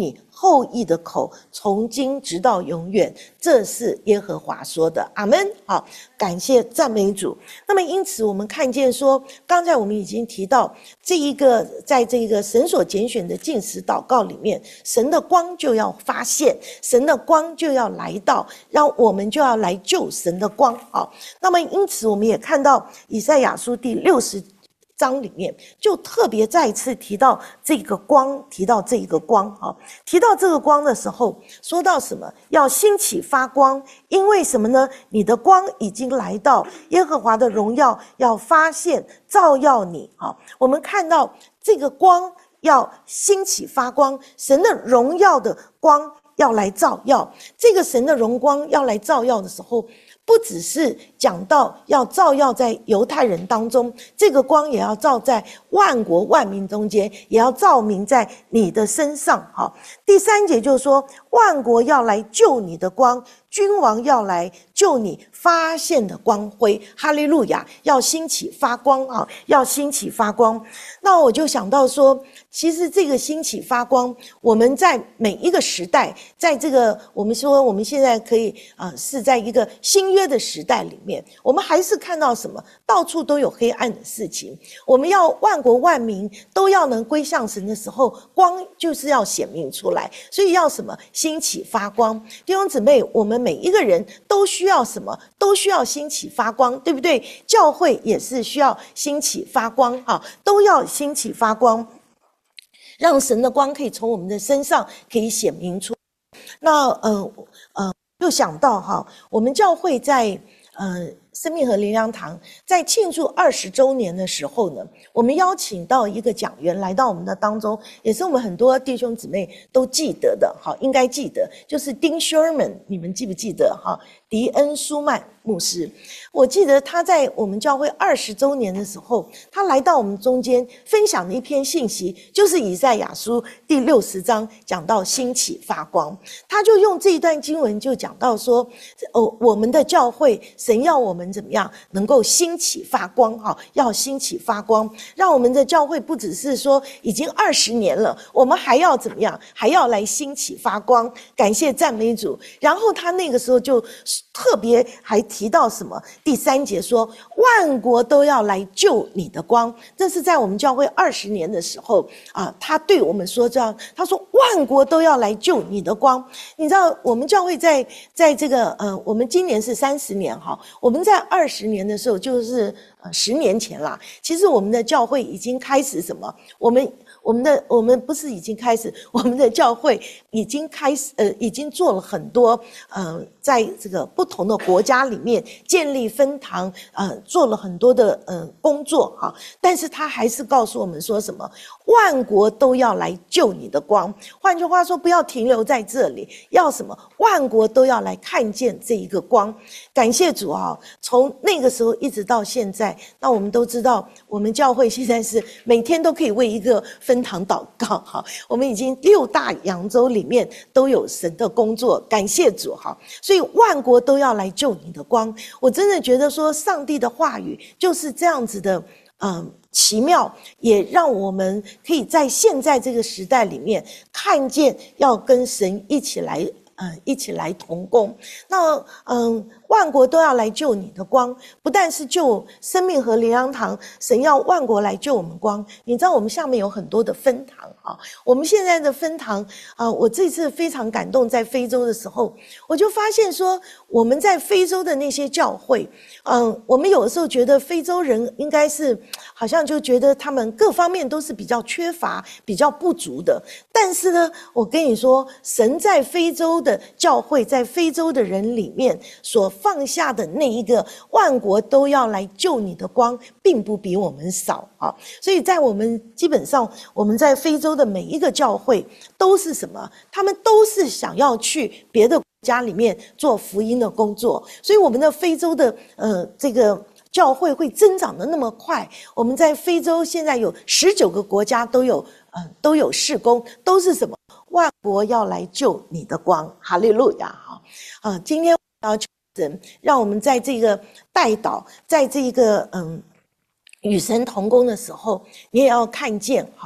后裔的口，从今直到永远。这是耶和华说的。阿们。好，感谢赞美主。那么因此我们看见说，刚才我们已经提到这一个在这个神所拣选的禁食祷告里面，神的光就要发现，神的光就要来到，让我们就要来救神的光。好，那么因此我们也看到以赛亚书第六十章里面就特别再一次提到这个光，提到这个光啊，提到这个光的时候，说到什么？要兴起发光，因为什么呢？你的光已经来到，耶和华的荣耀要发现，照耀你。好，我们看到这个光要兴起发光，神的荣耀的光要来照耀。这个神的荣光要来照耀的时候，不只是讲到要照耀在犹太人当中，这个光也要照在万国万民中间，也要照明在你的身上。好，第三节就是说，万国要来救你的光，君王要来救你发现的光辉。哈利路亚，要兴起发光啊，要兴起发光。那我就想到说，其实这个兴起发光，我们在每一个时代，在这个我们说我们现在可以啊、呃，是在一个新约的时代里面，我们还是看到什么？到处都有黑暗的事情。我们要万国万民都要能归向神的时候，光就是要显明出来。所以要什么？兴起发光。弟兄姊妹，我们每一个人都需要什么？都需要兴起发光，对不对？教会也是需要兴起发光啊，都要兴起发光，让神的光可以从我们的身上可以显明出。那呃呃，又想到哈，我们教会在呃生命和灵粮堂在庆祝二十周年的时候呢，我们邀请到一个讲员来到我们的当中，也是我们很多弟兄姊妹都记得的，好，应该记得，就是丁 Sherman， 你们记不记得哈？迪恩舒曼牧师，我记得他在我们教会二十周年的时候，他来到我们中间分享的一篇信息，就是以赛亚书第六十章讲到兴起发光。他就用这一段经文就讲到说，哦，我们的教会神要我们怎么样能够兴起发光哈，要兴起发光，让我们的教会不只是说已经二十年了，我们还要怎么样，还要来兴起发光。感谢赞美主。然后他那个时候就特别还提到什么？第三节说，万国都要来救你的光。这是在我们教会二十年的时候啊，他对我们说这样，他说万国都要来救你的光。你知道我们教会在在这个呃，我们今年是三十年哈，我们在二十年的时候就是呃十年前啦。其实我们的教会已经开始什么？我们。我们的我们不是已经开始，我们的教会已经开始呃，已经做了很多呃，在这个不同的国家里面建立分堂，呃，做了很多的呃工作哈。但是他还是告诉我们说什么？万国都要来救你的光。换句话说，不要停留在这里，要什么？万国都要来看见这一个光。感谢主啊！从那个时候一直到现在，那我们都知道，我们教会现在是每天都可以为一个分堂祷告哈。我们已经六大洋洲里面都有神的工作，感谢主哈。所以万国都要来救你的光。我真的觉得说，上帝的话语就是这样子的，嗯。奇妙，也让我们可以在现在这个时代里面看见，要跟神一起来，呃，一起来同工。那，嗯，万国都要来救你的光，不但是救生命和灵粮堂，神要万国来救我们光。你知道我们下面有很多的分堂啊，我们现在的分堂啊、呃，我这次非常感动，在非洲的时候，我就发现说，我们在非洲的那些教会，嗯、呃，我们有的时候觉得非洲人应该是。好像就觉得他们各方面都是比较缺乏、比较不足的。但是呢，我跟你说，神在非洲的教会，在非洲的人里面所放下的那一个万国都要来救你的光，并不比我们少啊。所以在我们基本上，我们在非洲的每一个教会都是什么？他们都是想要去别的国家里面做福音的工作。所以我们的非洲的呃这个。教会会增长的那么快，我们在非洲现在有十九个国家都有，呃，都有事工，都是什么？万国要来救你的光，哈利路亚！哈，啊，今天我要求神，让我们在这个代祷，在这个嗯与神同工的时候，你也要看见哈。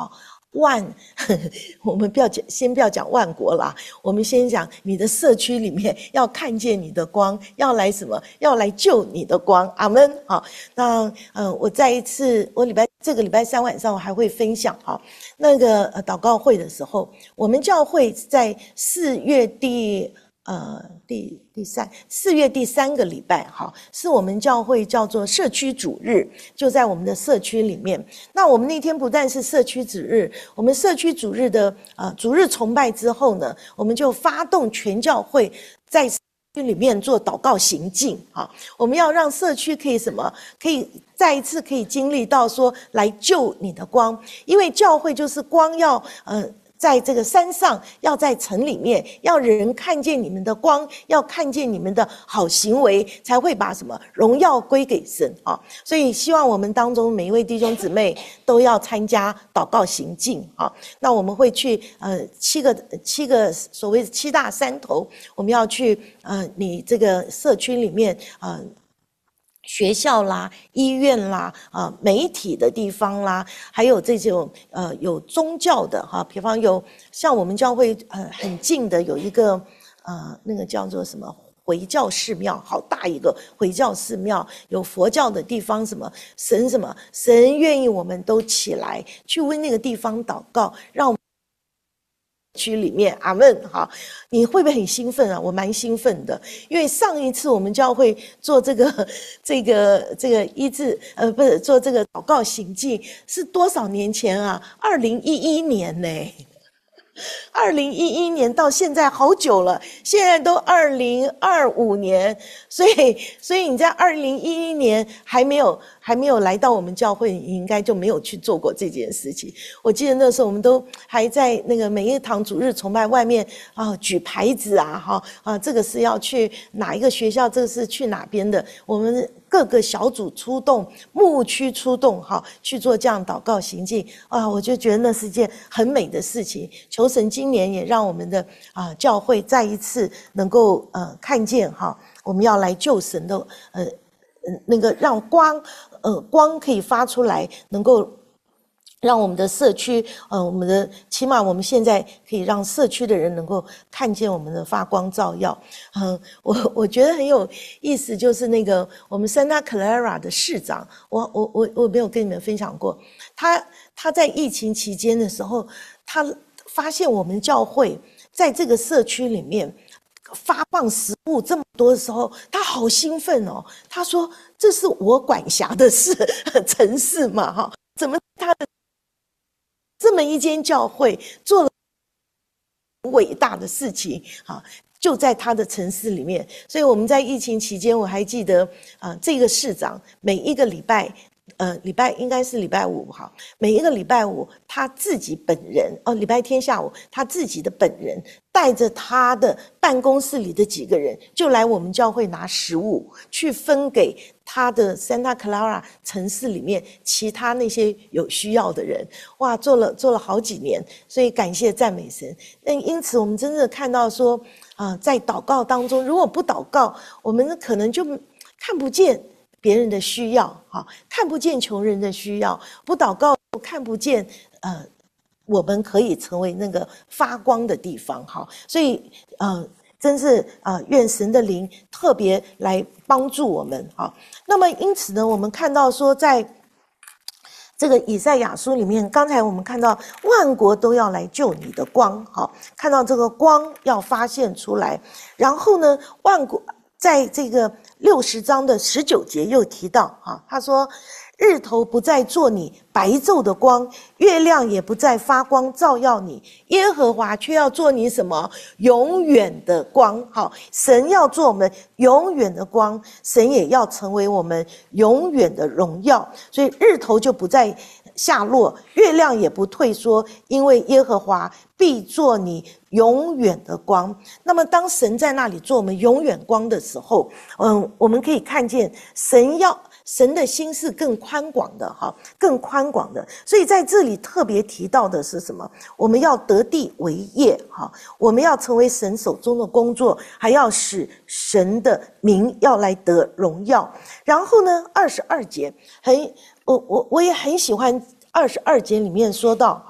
万，我们不要讲，先不要讲万国啦，我们先讲你的社区里面要看见你的光，要来什么？要来救你的光，阿们。好，那呃，我再一次，我礼拜这个礼拜三晚上我还会分享哈，那个呃祷告会的时候，我们教会在四月第。呃，第第三四月第三个礼拜，哈，是我们教会叫做社区主日，就在我们的社区里面。那我们那天不但是社区主日，我们社区主日的呃主日崇拜之后呢，我们就发动全教会在社区里面做祷告行进，哈，我们要让社区可以什么，可以再一次可以经历到说来救你的光，因为教会就是光要呃。在这个山上，要在城里面，要人看见你们的光，要看见你们的好行为，才会把什么荣耀归给神啊！所以希望我们当中每一位弟兄姊妹都要参加祷告行进啊！那我们会去呃七个七个所谓七大山头，我们要去呃你这个社区里面呃。学校啦、医院啦、啊、呃、媒体的地方啦，还有这种呃有宗教的哈，比方有像我们教会呃很近的有一个呃那个叫做什么回教寺庙，好大一个回教寺庙，有佛教的地方，什么神什么神愿意我们都起来去为那个地方祷告，让我们区里面，阿们哈，你会不会很兴奋啊？我蛮兴奋的，因为上一次我们教会做这个、这个、这个医治，呃，不是做这个祷告行进，是多少年前啊？二零一一年呢、欸。二零一一年到现在好久了，现在都二零二五年，所以所以你在二零一一年还没有还没有来到我们教会，你应该就没有去做过这件事情。我记得那时候我们都还在那个每一堂主日崇拜外面啊举牌子啊，哈啊这个是要去哪一个学校，这个是去哪边的，我们各个小组出动，牧区出动，哈，去做这样祷告行进啊，我就觉得那是件很美的事情。求神今年也让我们的啊教会再一次能够呃看见哈，我们要来救神的呃那个让光呃光可以发出来，能够。让我们的社区，呃，我们的起码我们现在可以让社区的人能够看见我们的发光照耀。嗯、呃，我我觉得很有意思，就是那个我们 Santa Clara 的市长，我我我我没有跟你们分享过，他他在疫情期间的时候，他发现我们教会在这个社区里面发放食物这么多的时候，他好兴奋哦。他说：“这是我管辖的事，城市嘛，哈，怎么他的？”这么一间教会做了伟大的事情，哈，就在他的城市里面。所以我们在疫情期间，我还记得啊、呃，这个市长每一个礼拜，呃，礼拜应该是礼拜五哈，每一个礼拜五他自己本人哦，礼拜天下午他自己的本人带着他的办公室里的几个人，就来我们教会拿食物去分给他的 Santa Clara 城市里面其他那些有需要的人。哇，做了做了好几年，所以感谢赞美神。那因此我们真的看到说啊、呃，在祷告当中，如果不祷告，我们可能就看不见别人的需要，哈，看不见穷人的需要，不祷告看不见呃。我们可以成为那个发光的地方，哈，所以呃，真是呃，愿神的灵特别来帮助我们，哈。那么因此呢，我们看到说，在这个以赛亚书里面，刚才我们看到万国都要来救你的光，哈，看到这个光要发现出来，然后呢，万国在这个六十章的十九节又提到，哈，他说。日头不再做你白昼的光，月亮也不再发光照耀你，耶和华却要做你什么？永远的光。好，神要做我们永远的光，神也要成为我们永远的荣耀。所以日头就不再下落，月亮也不退缩，因为耶和华必做你永远的光。那么当神在那里做我们永远光的时候，嗯，我们可以看见神要神的心是更宽广的，哈，更宽广的。所以在这里特别提到的是什么？我们要得地为业，哈，我们要成为神手中的工作，还要使神的名要来得荣耀。然后呢，二十二节很，我我我也很喜欢二十二节里面说到，哈，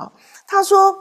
他说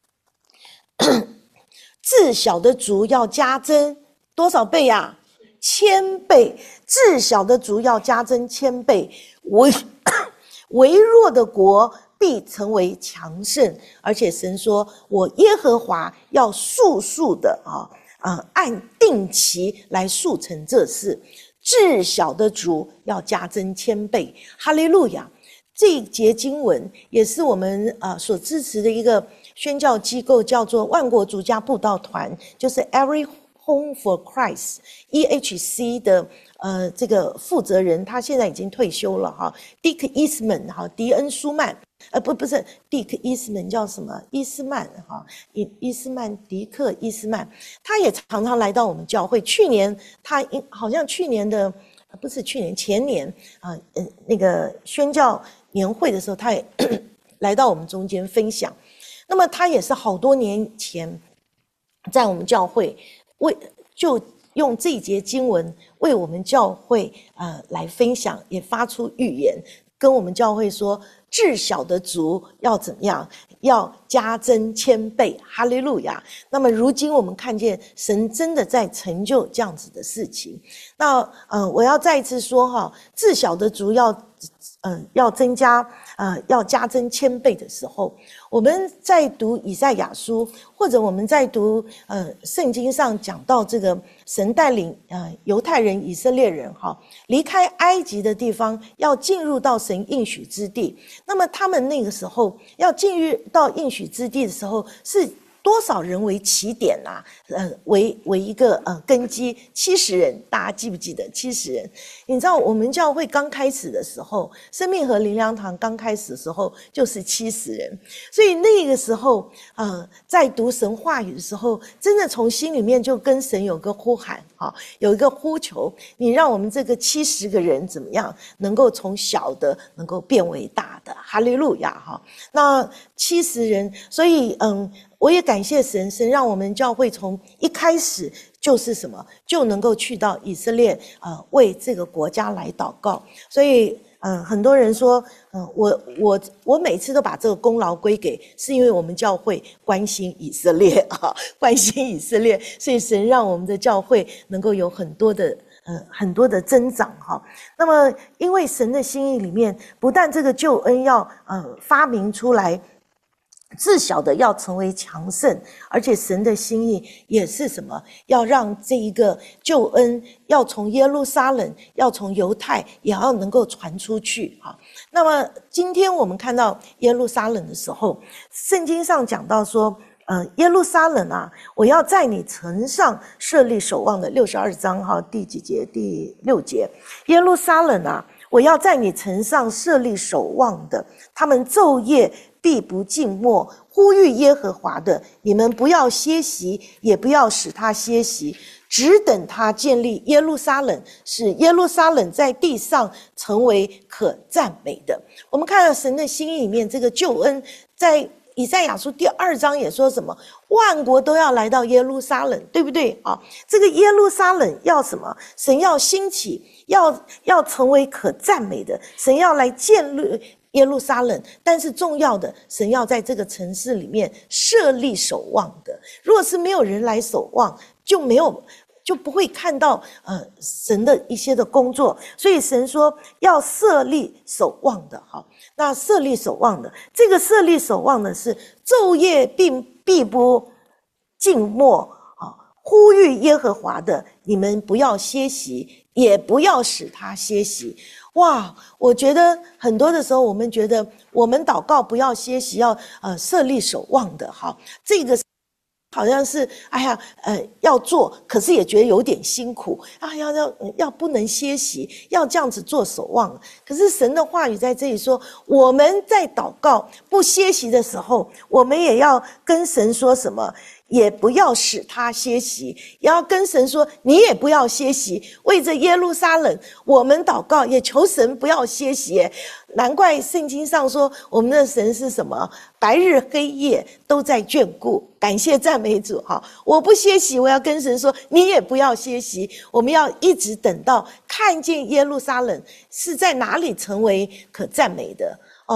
至小的族要加增多少倍呀、啊？千倍。至小的族要加增千倍，微微弱的国必成为强盛。而且神说，我耶和华要速速的啊啊按定期来速成这事。至小的族要加增千倍。哈利路亚！这一节经文也是我们啊所支持的一个宣教机构，叫做万国族家布道团，就是 Every Home for Christ E H C 的呃这个负责人，他现在已经退休了哈 ，Dick Eastman 哈，迪恩舒曼，呃不不是 Dick Eastman 叫什么伊斯曼哈，伊伊斯曼迪克伊斯曼，他也常常来到我们教会。去年他好像去年的不是去年前年啊呃那个宣教年会的时候，他也来到我们中间分享。那么他也是好多年前在我们教会为就用这一节经文为我们教会呃来分享，也发出预言，跟我们教会说，至小的族要怎么样？要加增千倍。哈利路亚！那么如今我们看见神真的在成就这样子的事情。那呃，我要再一次说哈，至小的族要呃要增加呃要加增千倍的时候，我们在读以赛亚书，或者我们在读呃圣经上讲到这个神带领呃犹太人、以色列人哈离开埃及的地方，要进入到神应许之地。那么他们那个时候要进入到应许之地的时候，是多少人为起点啊？呃，为为一个呃根基，七十人，大家记不记得七十人？你知道我们教会刚开始的时候，生命和灵粮堂刚开始的时候就是七十人，所以那个时候呃，在读神话语的时候，真的从心里面就跟神有个呼喊啊，有一个呼求，你让我们这个七十个人怎么样，能够从小的能够变为大的，哈利路亚哈！那七十人，所以嗯。我也感谢神，神让我们教会从一开始就是什么，就能够去到以色列，呃，为这个国家来祷告。所以，嗯、呃，很多人说，嗯、呃，我我我每次都把这个功劳归给，是因为我们教会关心以色列啊，关心以色列，所以神让我们的教会能够有很多的。呃，很多的增长哈。那么，因为神的心意里面，不但这个救恩要呃发明出来，至小的要成为强盛，而且神的心意也是什么？要让这一个救恩要从耶路撒冷，要从犹太，也要能够传出去哈。那么，今天我们看到耶路撒冷的时候，圣经上讲到说。呃，耶路撒冷啊，我要在你城上设立守望的，六十二章哈，第几节？第六节。耶路撒冷啊，我要在你城上设立守望的，他们昼夜必不静默，呼吁耶和华的，你们不要歇息，也不要使他歇息，只等他建立耶路撒冷，使耶路撒冷在地上成为可赞美的。我们看到神的心意里面，这个救恩在以赛亚书第二章也说什么？万国都要来到耶路撒冷，对不对啊？这个耶路撒冷要什么？神要兴起，要要成为可赞美的，神要来建立耶路撒冷。但是重要的，神要在这个城市里面设立守望的。如果是没有人来守望，就没有。就不会看到呃神的一些的工作，所以神说要设立守望的哈。那设立守望的，这个设立守望的是昼夜并必不静默啊，呼吁耶和华的，你们不要歇息，也不要使他歇息。哇，我觉得很多的时候，我们觉得我们祷告不要歇息，要呃设立守望的哈，这个。好像是哎呀，呃，要做，可是也觉得有点辛苦啊，要要要不能歇息，要这样子做守望。可是神的话语在这里说，我们在祷告不歇息的时候，我们也要跟神说什么？也不要使他歇息，也要跟神说，你也不要歇息。为着耶路撒冷，我们祷告，也求神不要歇息。难怪圣经上说，我们的神是什么？白日黑夜都在眷顾。感谢赞美主哈！我不歇息，我要跟神说，你也不要歇息。我们要一直等到看见耶路撒冷是在哪里成为可赞美的哦。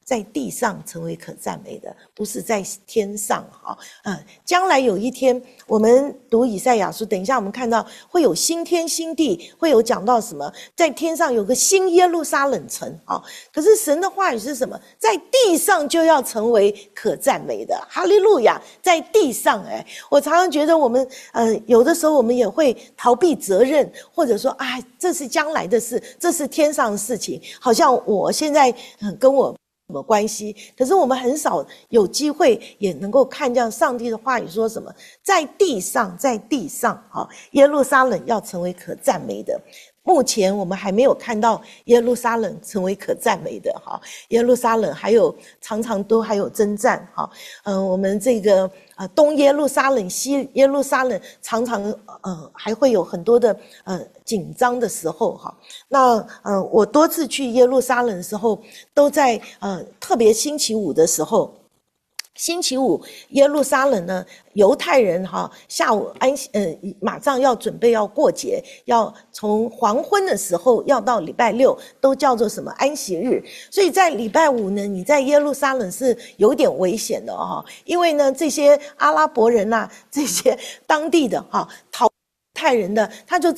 在地上成为可赞美的，不是在天上哈。嗯，将来有一天，我们读以赛亚书，等一下我们看到会有新天新地，会有讲到什么，在天上有个新耶路撒冷城啊。可是神的话语是什么？在地上就要成为可赞美的，哈利路亚！在地上，哎，我常常觉得我们呃，有的时候我们也会逃避责任，或者说，哎，这是将来的事，这是天上的事情，好像我现在嗯跟我什么关系？可是我们很少有机会也能够看见上帝的话语说什么，在地上，在地上，哈，耶路撒冷要成为可赞美的。目前我们还没有看到耶路撒冷成为可赞美的哈，耶路撒冷还有常常都还有征战哈，嗯、呃，我们这个呃东耶路撒冷、西耶路撒冷常常呃还会有很多的呃紧张的时候哈。那呃我多次去耶路撒冷的时候，都在呃特别星期五的时候。星期五，耶路撒冷呢，犹太人哈，下午安呃马上要准备要过节，要从黄昏的时候要到礼拜六，都叫做什么安息日。所以在礼拜五呢，你在耶路撒冷是有点危险的哈，因为呢这些阿拉伯人呐、啊，这些当地的哈逃犹太人的，他就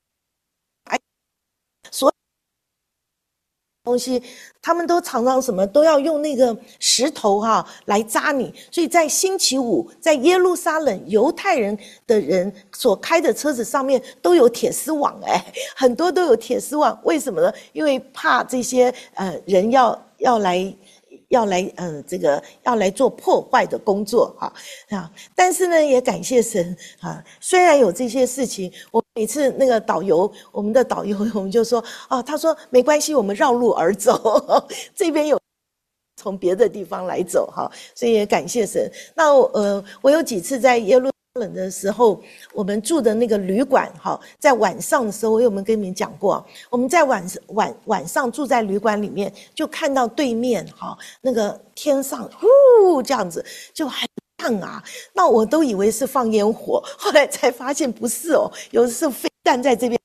所。东西，他们都常常什么都要用那个石头哈、啊、来扎你，所以在星期五，在耶路撒冷犹太人的人所开的车子上面都有铁丝网，哎，很多都有铁丝网，为什么呢？因为怕这些呃人要要来。要来，呃，这个要来做破坏的工作，哈啊！但是呢，也感谢神啊，虽然有这些事情，我每次那个导游，我们的导游，我们就说，啊，他说没关系，我们绕路而走，呵呵这边有从别的地方来走，哈，所以也感谢神。那呃，我有几次在耶路冷的时候，我们住的那个旅馆，哈，在晚上的时候，我有没有跟你们讲过？我们在晚晚晚上住在旅馆里面，就看到对面，哈，那个天上呼这样子，就很亮啊。那我都以为是放烟火，后来才发现不是哦，有的是飞弹在这边。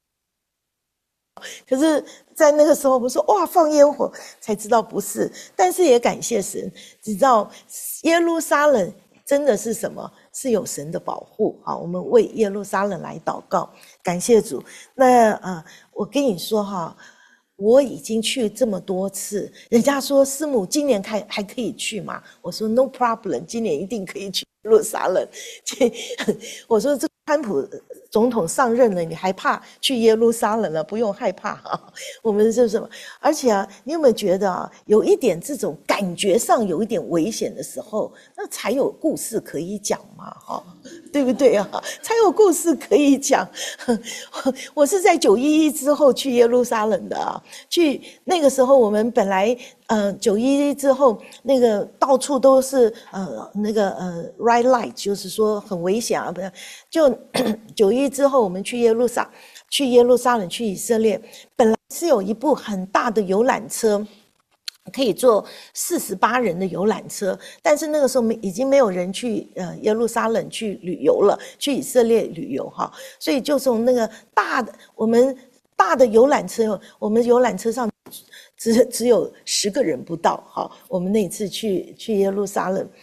可是，在那个时候，我们说哇，放烟火，才知道不是。但是也感谢神，知道耶路撒冷真的是什么？是有神的保护。好，我们为耶路撒冷来祷告，感谢主。那呃，我跟你说哈，我已经去这么多次，人家说师母今年还还可以去吗？我说 no problem， 今年一定可以去耶路撒冷。我说这川普总统上任了，你还怕去耶路撒冷了？不用害怕啊，我们是什么？而且啊，你有没有觉得啊，有一点这种感觉上有一点危险的时候，那才有故事可以讲嘛，哈，对不对啊？才有故事可以讲。我是在九一一之后去耶路撒冷的啊，去那个时候我们本来。呃，九一一之后，那个到处都是呃那个呃 red light， 就是说很危险啊，不是？就九一之后，我们去耶路撒，去耶路撒冷，去以色列，本来是有一部很大的游览车，可以坐四十八人的游览车，但是那个时候已经没有人去呃耶路撒冷去旅游了，去以色列旅游哈，所以就从那个大的我们大的游览车，我们游览车上。只只有十个人不到，哈，我们那次去去耶路撒冷，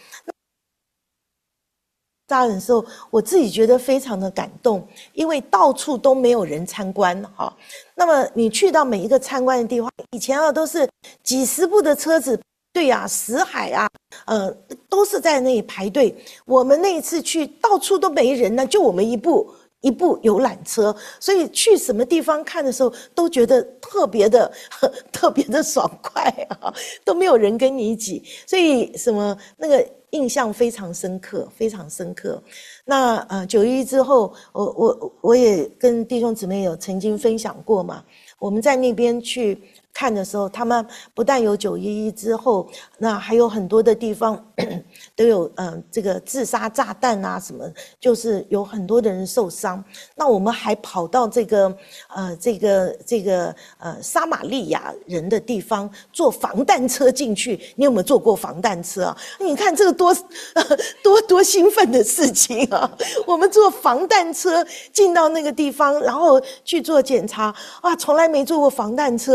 撒冷的时候，我自己觉得非常的感动，因为到处都没有人参观，哈。那么你去到每一个参观的地方，以前啊都是几十部的车子，对啊，死海啊，呃，都是在那里排队。我们那一次去，到处都没人呢，就我们一部。一部游览车，所以去什么地方看的时候，都觉得特别的、特别的爽快啊，都没有人跟你一起，所以什么那个印象非常深刻，非常深刻。那呃，九一之后，我我我也跟弟兄姊妹有曾经分享过嘛，我们在那边去看的时候，他们不但有九一一之后，那还有很多的地方都有呃这个自杀炸弹啊什么，就是有很多的人受伤。那我们还跑到这个呃这个这个呃撒玛利亚人的地方坐防弹车进去。你有没有坐过防弹车啊？你看这个多、呃、多多兴奋的事情啊！我们坐防弹车进到那个地方，然后去做检查啊，从来没坐过防弹车。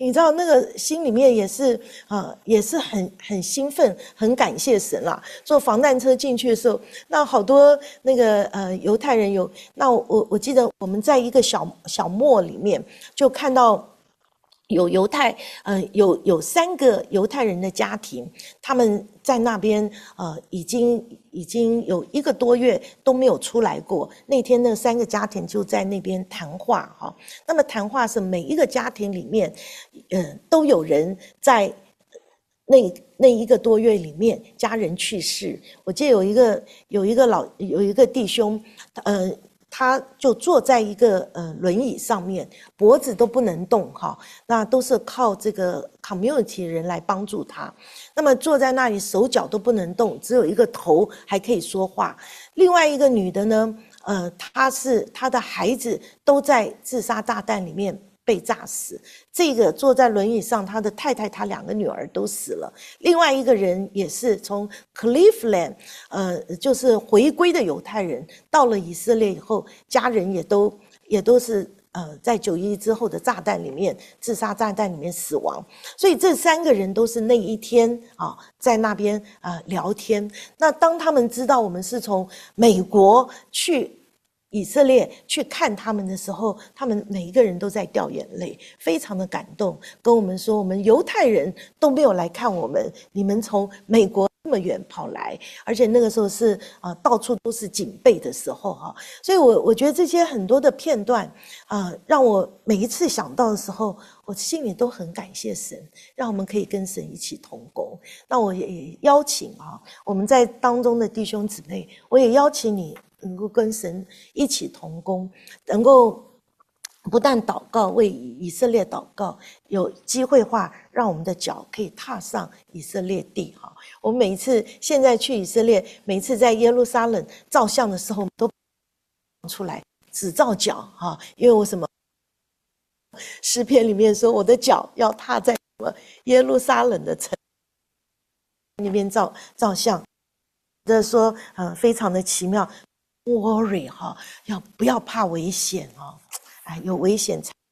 你知道那个心里面也是啊、呃，也是很很兴奋，很感谢神啦。坐防弹车进去的时候，那好多那个呃犹太人有，那我我记得我们在一个小小陌里面就看到。有犹太，呃，有有三个犹太人的家庭，他们在那边，呃，已经已经有一个多月都没有出来过。那天那三个家庭就在那边谈话，哈、哦。那么谈话是每一个家庭里面，呃，都有人在那那一个多月里面，家人去世。我记得有一个有一个老有一个弟兄，呃。他就坐在一个呃轮椅上面，脖子都不能动哈，那都是靠这个 community 人来帮助他。那么坐在那里，手脚都不能动，只有一个头还可以说话。另外一个女的呢，呃，她是她的孩子都在自杀炸弹里面被炸死。这个坐在轮椅上，他的太太、他两个女儿都死了。另外一个人也是从 Cleveland， 呃，就是回归的犹太人，到了以色列以后，家人也都也都是呃在九一一之后的炸弹里面，自杀炸弹里面死亡。所以这三个人都是那一天啊，在那边啊、呃、聊天。那当他们知道我们是从美国去以色列去看他们的时候，他们每一个人都在掉眼泪，非常的感动，跟我们说我们犹太人都没有来看我们，你们从美国这么远跑来，而且那个时候是啊、呃、到处都是警备的时候哈，所以我我觉得这些很多的片段啊、呃，让我每一次想到的时候，我心里都很感谢神，让我们可以跟神一起同工。那我也邀请啊，我们在当中的弟兄姊妹，我也邀请你能够跟神一起同工，能够不但祷告，为以色列祷告，有机会话让我们的脚可以踏上以色列地哈。我们每一次现在去以色列，每一次在耶路撒冷照相的时候，都出来只照脚哈，因为我什么诗篇里面说，我的脚要踏在什么耶路撒冷的城那边照照相，的说呃非常的奇妙。worry 哈，要不要怕危险哦？哎，有危险才。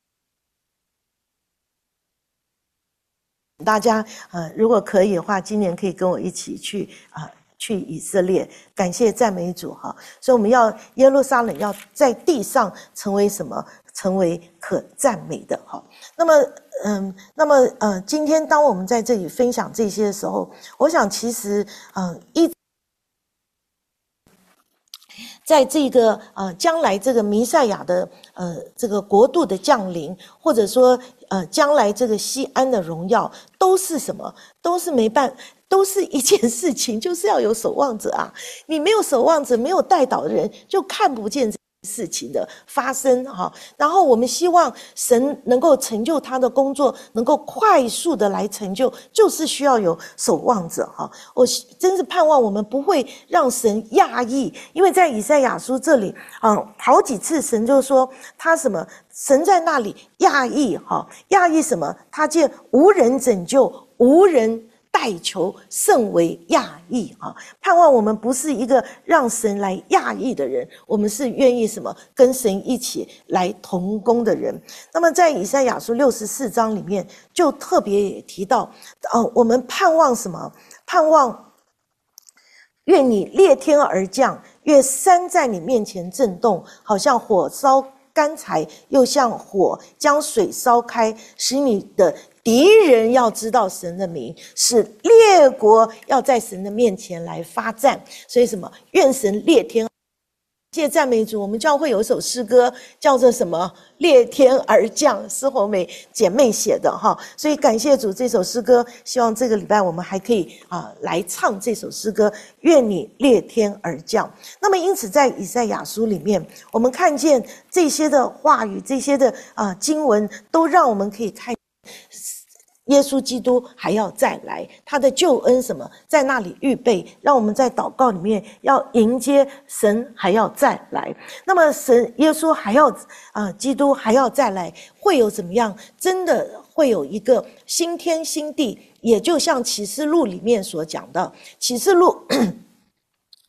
大家呃，如果可以的话，今年可以跟我一起去啊、呃，去以色列，感谢赞美主哈。所以我们要耶路撒冷要在地上成为什么？成为可赞美的哈。那么嗯，那么呃，今天当我们在这里分享这些的时候，我想其实嗯、呃、一。在这个呃将来这个弥赛亚的呃这个国度的降临，或者说呃将来这个西安的荣耀，都是什么？都是没办，都是一件事情，就是要有守望者啊！你没有守望者，没有带导的人，就看不见事情的发生哈。然后我们希望神能够成就他的工作，能够快速的来成就，就是需要有守望者哈。我真是盼望我们不会让神讶异，因为在以赛亚书这里啊、嗯，好几次神就说他什么，神在那里讶异哈，讶异什么？他见无人拯救，无人代求，甚为讶异啊！盼望我们不是一个让神来讶异的人，我们是愿意什么跟神一起来同工的人。那么在以赛亚书六十四章里面，就特别也提到，呃，我们盼望什么？盼望愿你裂天而降，愿山在你面前震动，好像火烧干柴，又像火将水烧开，使你的敌人要知道神的名，使列国要在神的面前来发战。所以什么？愿神裂天。谢赞美主，我们教会有一首诗歌叫做什么？裂天而降，施红梅姐妹写的哈。所以感谢主，这首诗歌，希望这个礼拜我们还可以啊来唱这首诗歌。愿你裂天而降。那么因此，在以赛亚书里面，我们看见这些的话语，这些的啊经文，都让我们可以看。耶稣基督还要再来，他的救恩什么在那里预备，让我们在祷告里面要迎接神还要再来。那么神耶稣还要啊、呃，基督还要再来，会有怎么样？真的会有一个新天新地，也就像启示录里面所讲的，启示录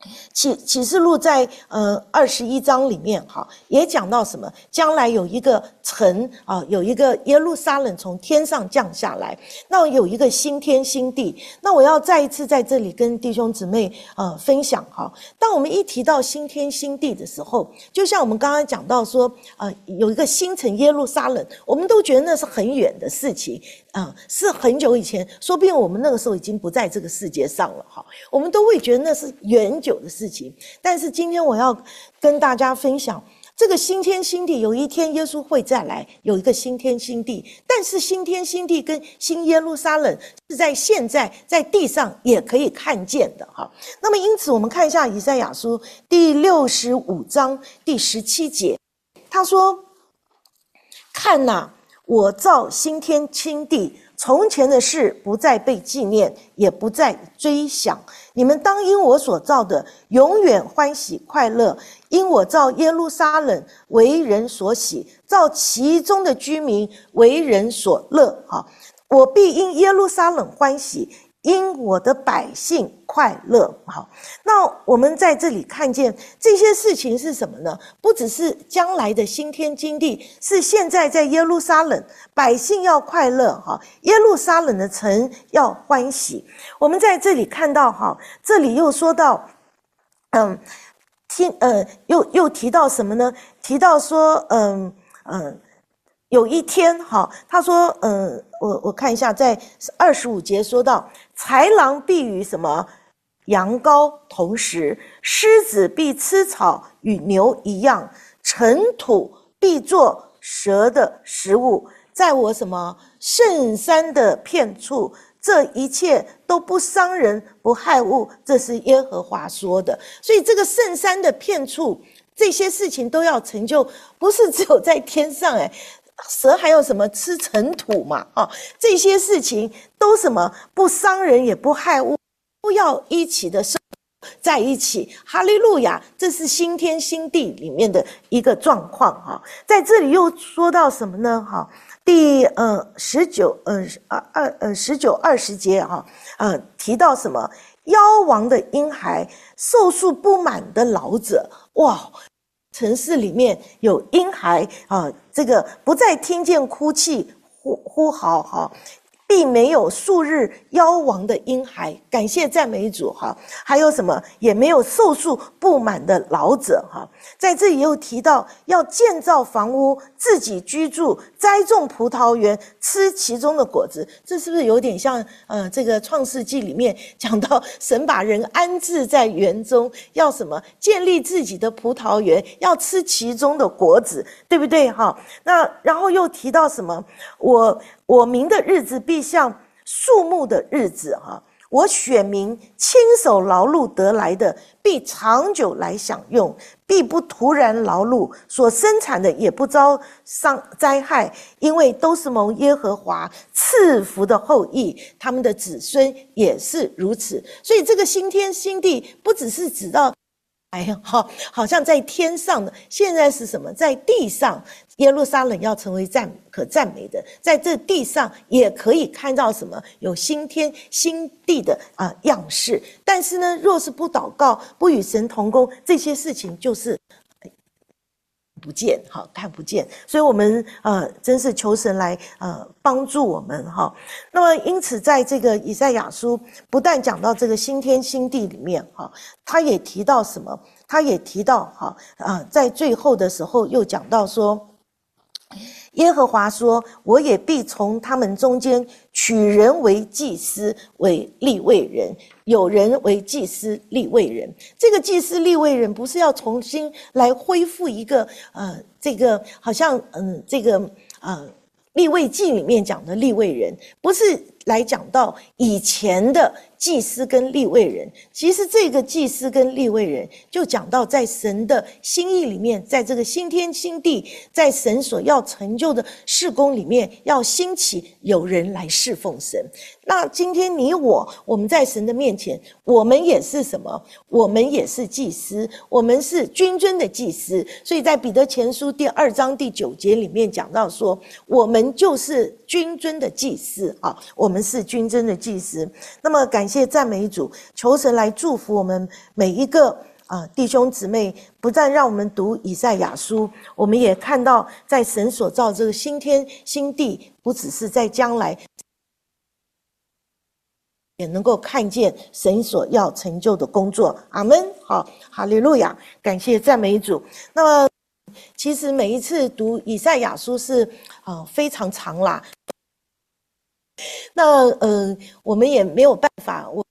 启启示录在呃二十一章里面哈，也讲到什么？将来有一个城啊，有一个耶路撒冷从天上降下来，那有一个新天新地。那我要再一次在这里跟弟兄姊妹呃分享哈。当我们一提到新天新地的时候，就像我们刚刚讲到说，呃，有一个新城耶路撒冷，我们都觉得那是很远的事情。啊、嗯，是很久以前，说不定我们那个时候已经不在这个世界上了哈，我们都会觉得那是远久的事情。但是今天我要跟大家分享，这个新天新地，有一天耶稣会再来，有一个新天新地。但是新天新地跟新耶路撒冷是在现在在地上也可以看见的哈。那么因此，我们看一下以赛亚书第六十五章第十七节，他说：“看哪、啊。”我造新天新地，从前的事不再被纪念，也不再追想。你们当因我所造的永远欢喜快乐，因我造耶路撒冷为人所喜，造其中的居民为人所乐。哈，我必因耶路撒冷欢喜，因我的百姓快乐。好，那我们在这里看见这些事情是什么呢？不只是将来的新天新地，是现在在耶路撒冷百姓要快乐哈，耶路撒冷的城要欢喜。我们在这里看到哈，这里又说到，嗯，听呃，又又提到什么呢？提到说，嗯嗯。有一天，哈，他说，嗯，我我看一下，在二十五节说到，豺狼必与什么羊羔同食，狮子必吃草，与牛一样，尘土必作蛇的食物，在我什么圣山的遍处，这一切都不伤人，不害物，这是耶和华说的。所以这个圣山的遍处，这些事情都要成就，不是只有在天上，哎。蛇还有什么吃尘土嘛？啊，这些事情都什么不伤人也不害物，都要一起的生在一起。哈利路亚！这是新天新地里面的一个状况哈。在这里又说到什么呢？哈，第呃十九呃二呃十九二十节哈，呃提到什么？夭亡的婴孩，寿数不满的老者，哇！城市里面有婴孩啊，这个不再听见哭泣呼呼嚎哈，并没有数日夭亡的婴孩，感谢赞美主哈。还有什么？也没有寿数不满的老者哈。在这里又提到要建造房屋，自己居住，栽种葡萄园，吃其中的果子。这是不是有点像呃这个创世纪里面讲到神把人安置在园中，要什么建立自己的葡萄园，要吃其中的果子，对不对哈？那然后又提到什么？我我民的日子必像树木的日子哈。我选民亲手劳碌得来的，必长久来享用，必不突然劳碌，所生产的也不遭伤灾害，因为都是蒙耶和华赐福的后裔，他们的子孙也是如此。所以这个新天新地不只是指到哎呀，好，好像在天上的，现在是什么？在地上，耶路撒冷要成为赞可赞美的，在这地上也可以看到什么？有新天新地的啊、呃、样式。但是呢，若是不祷告，不与神同工，这些事情就是不见，哈，看不见。所以我们呃，真是求神来呃帮助我们哈。那么因此，在这个以赛亚书不但讲到这个新天新地里面哈，他也提到什么？他也提到哈啊、呃，在最后的时候又讲到说。耶和华说：“我也必从他们中间取人为祭司，为利未人。有人为祭司、利未人。这个祭司、利未人不是要重新来恢复一个呃，这个好像嗯，这个呃，利未记里面讲的利未人，不是来讲到以前的祭司跟利未人。其实这个祭司跟利未人，就讲到在神的心意里面，在这个新天新地，在神所要成就的事工里面，要兴起有人来侍奉神。那今天你我，我们在神的面前，我们也是什么？我们也是祭司，我们是君尊的祭司。所以在彼得前书第二章第九节里面讲到说，我们就是君尊的祭司啊，我们是君尊的祭司。那么感谢赞美主，求神来祝福我们每一个啊弟兄姊妹，不但让我们读以赛亚书，我们也看到在神所造这个新天新地，不只是在将来，也能够看见神所要成就的工作。阿们。好，哈利路亚，感谢赞美主。那么其实每一次读以赛亚书是呃非常长啦，那呃我们也没有办法，我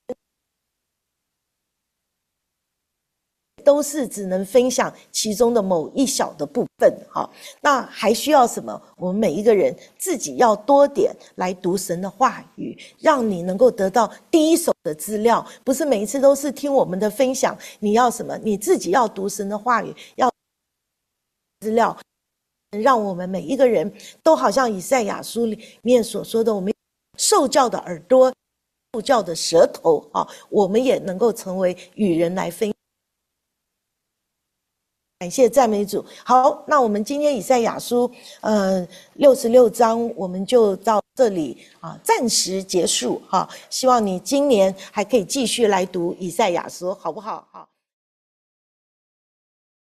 都是只能分享其中的某一小的部分。好，那还需要什么？我们每一个人自己要多点来读神的话语，让你能够得到第一手的资料，不是每一次都是听我们的分享。你要什么？你自己要读神的话语，要资料，让我们每一个人都好像以赛亚书里面所说的，我们受教的耳朵，受教的舌头啊，我们也能够成为与人来分享。感谢赞美主。好，那我们今天以赛亚书呃六十六章我们就到这里啊，暂时结束哈。希望你今年还可以继续来读以赛亚书，好不好？好。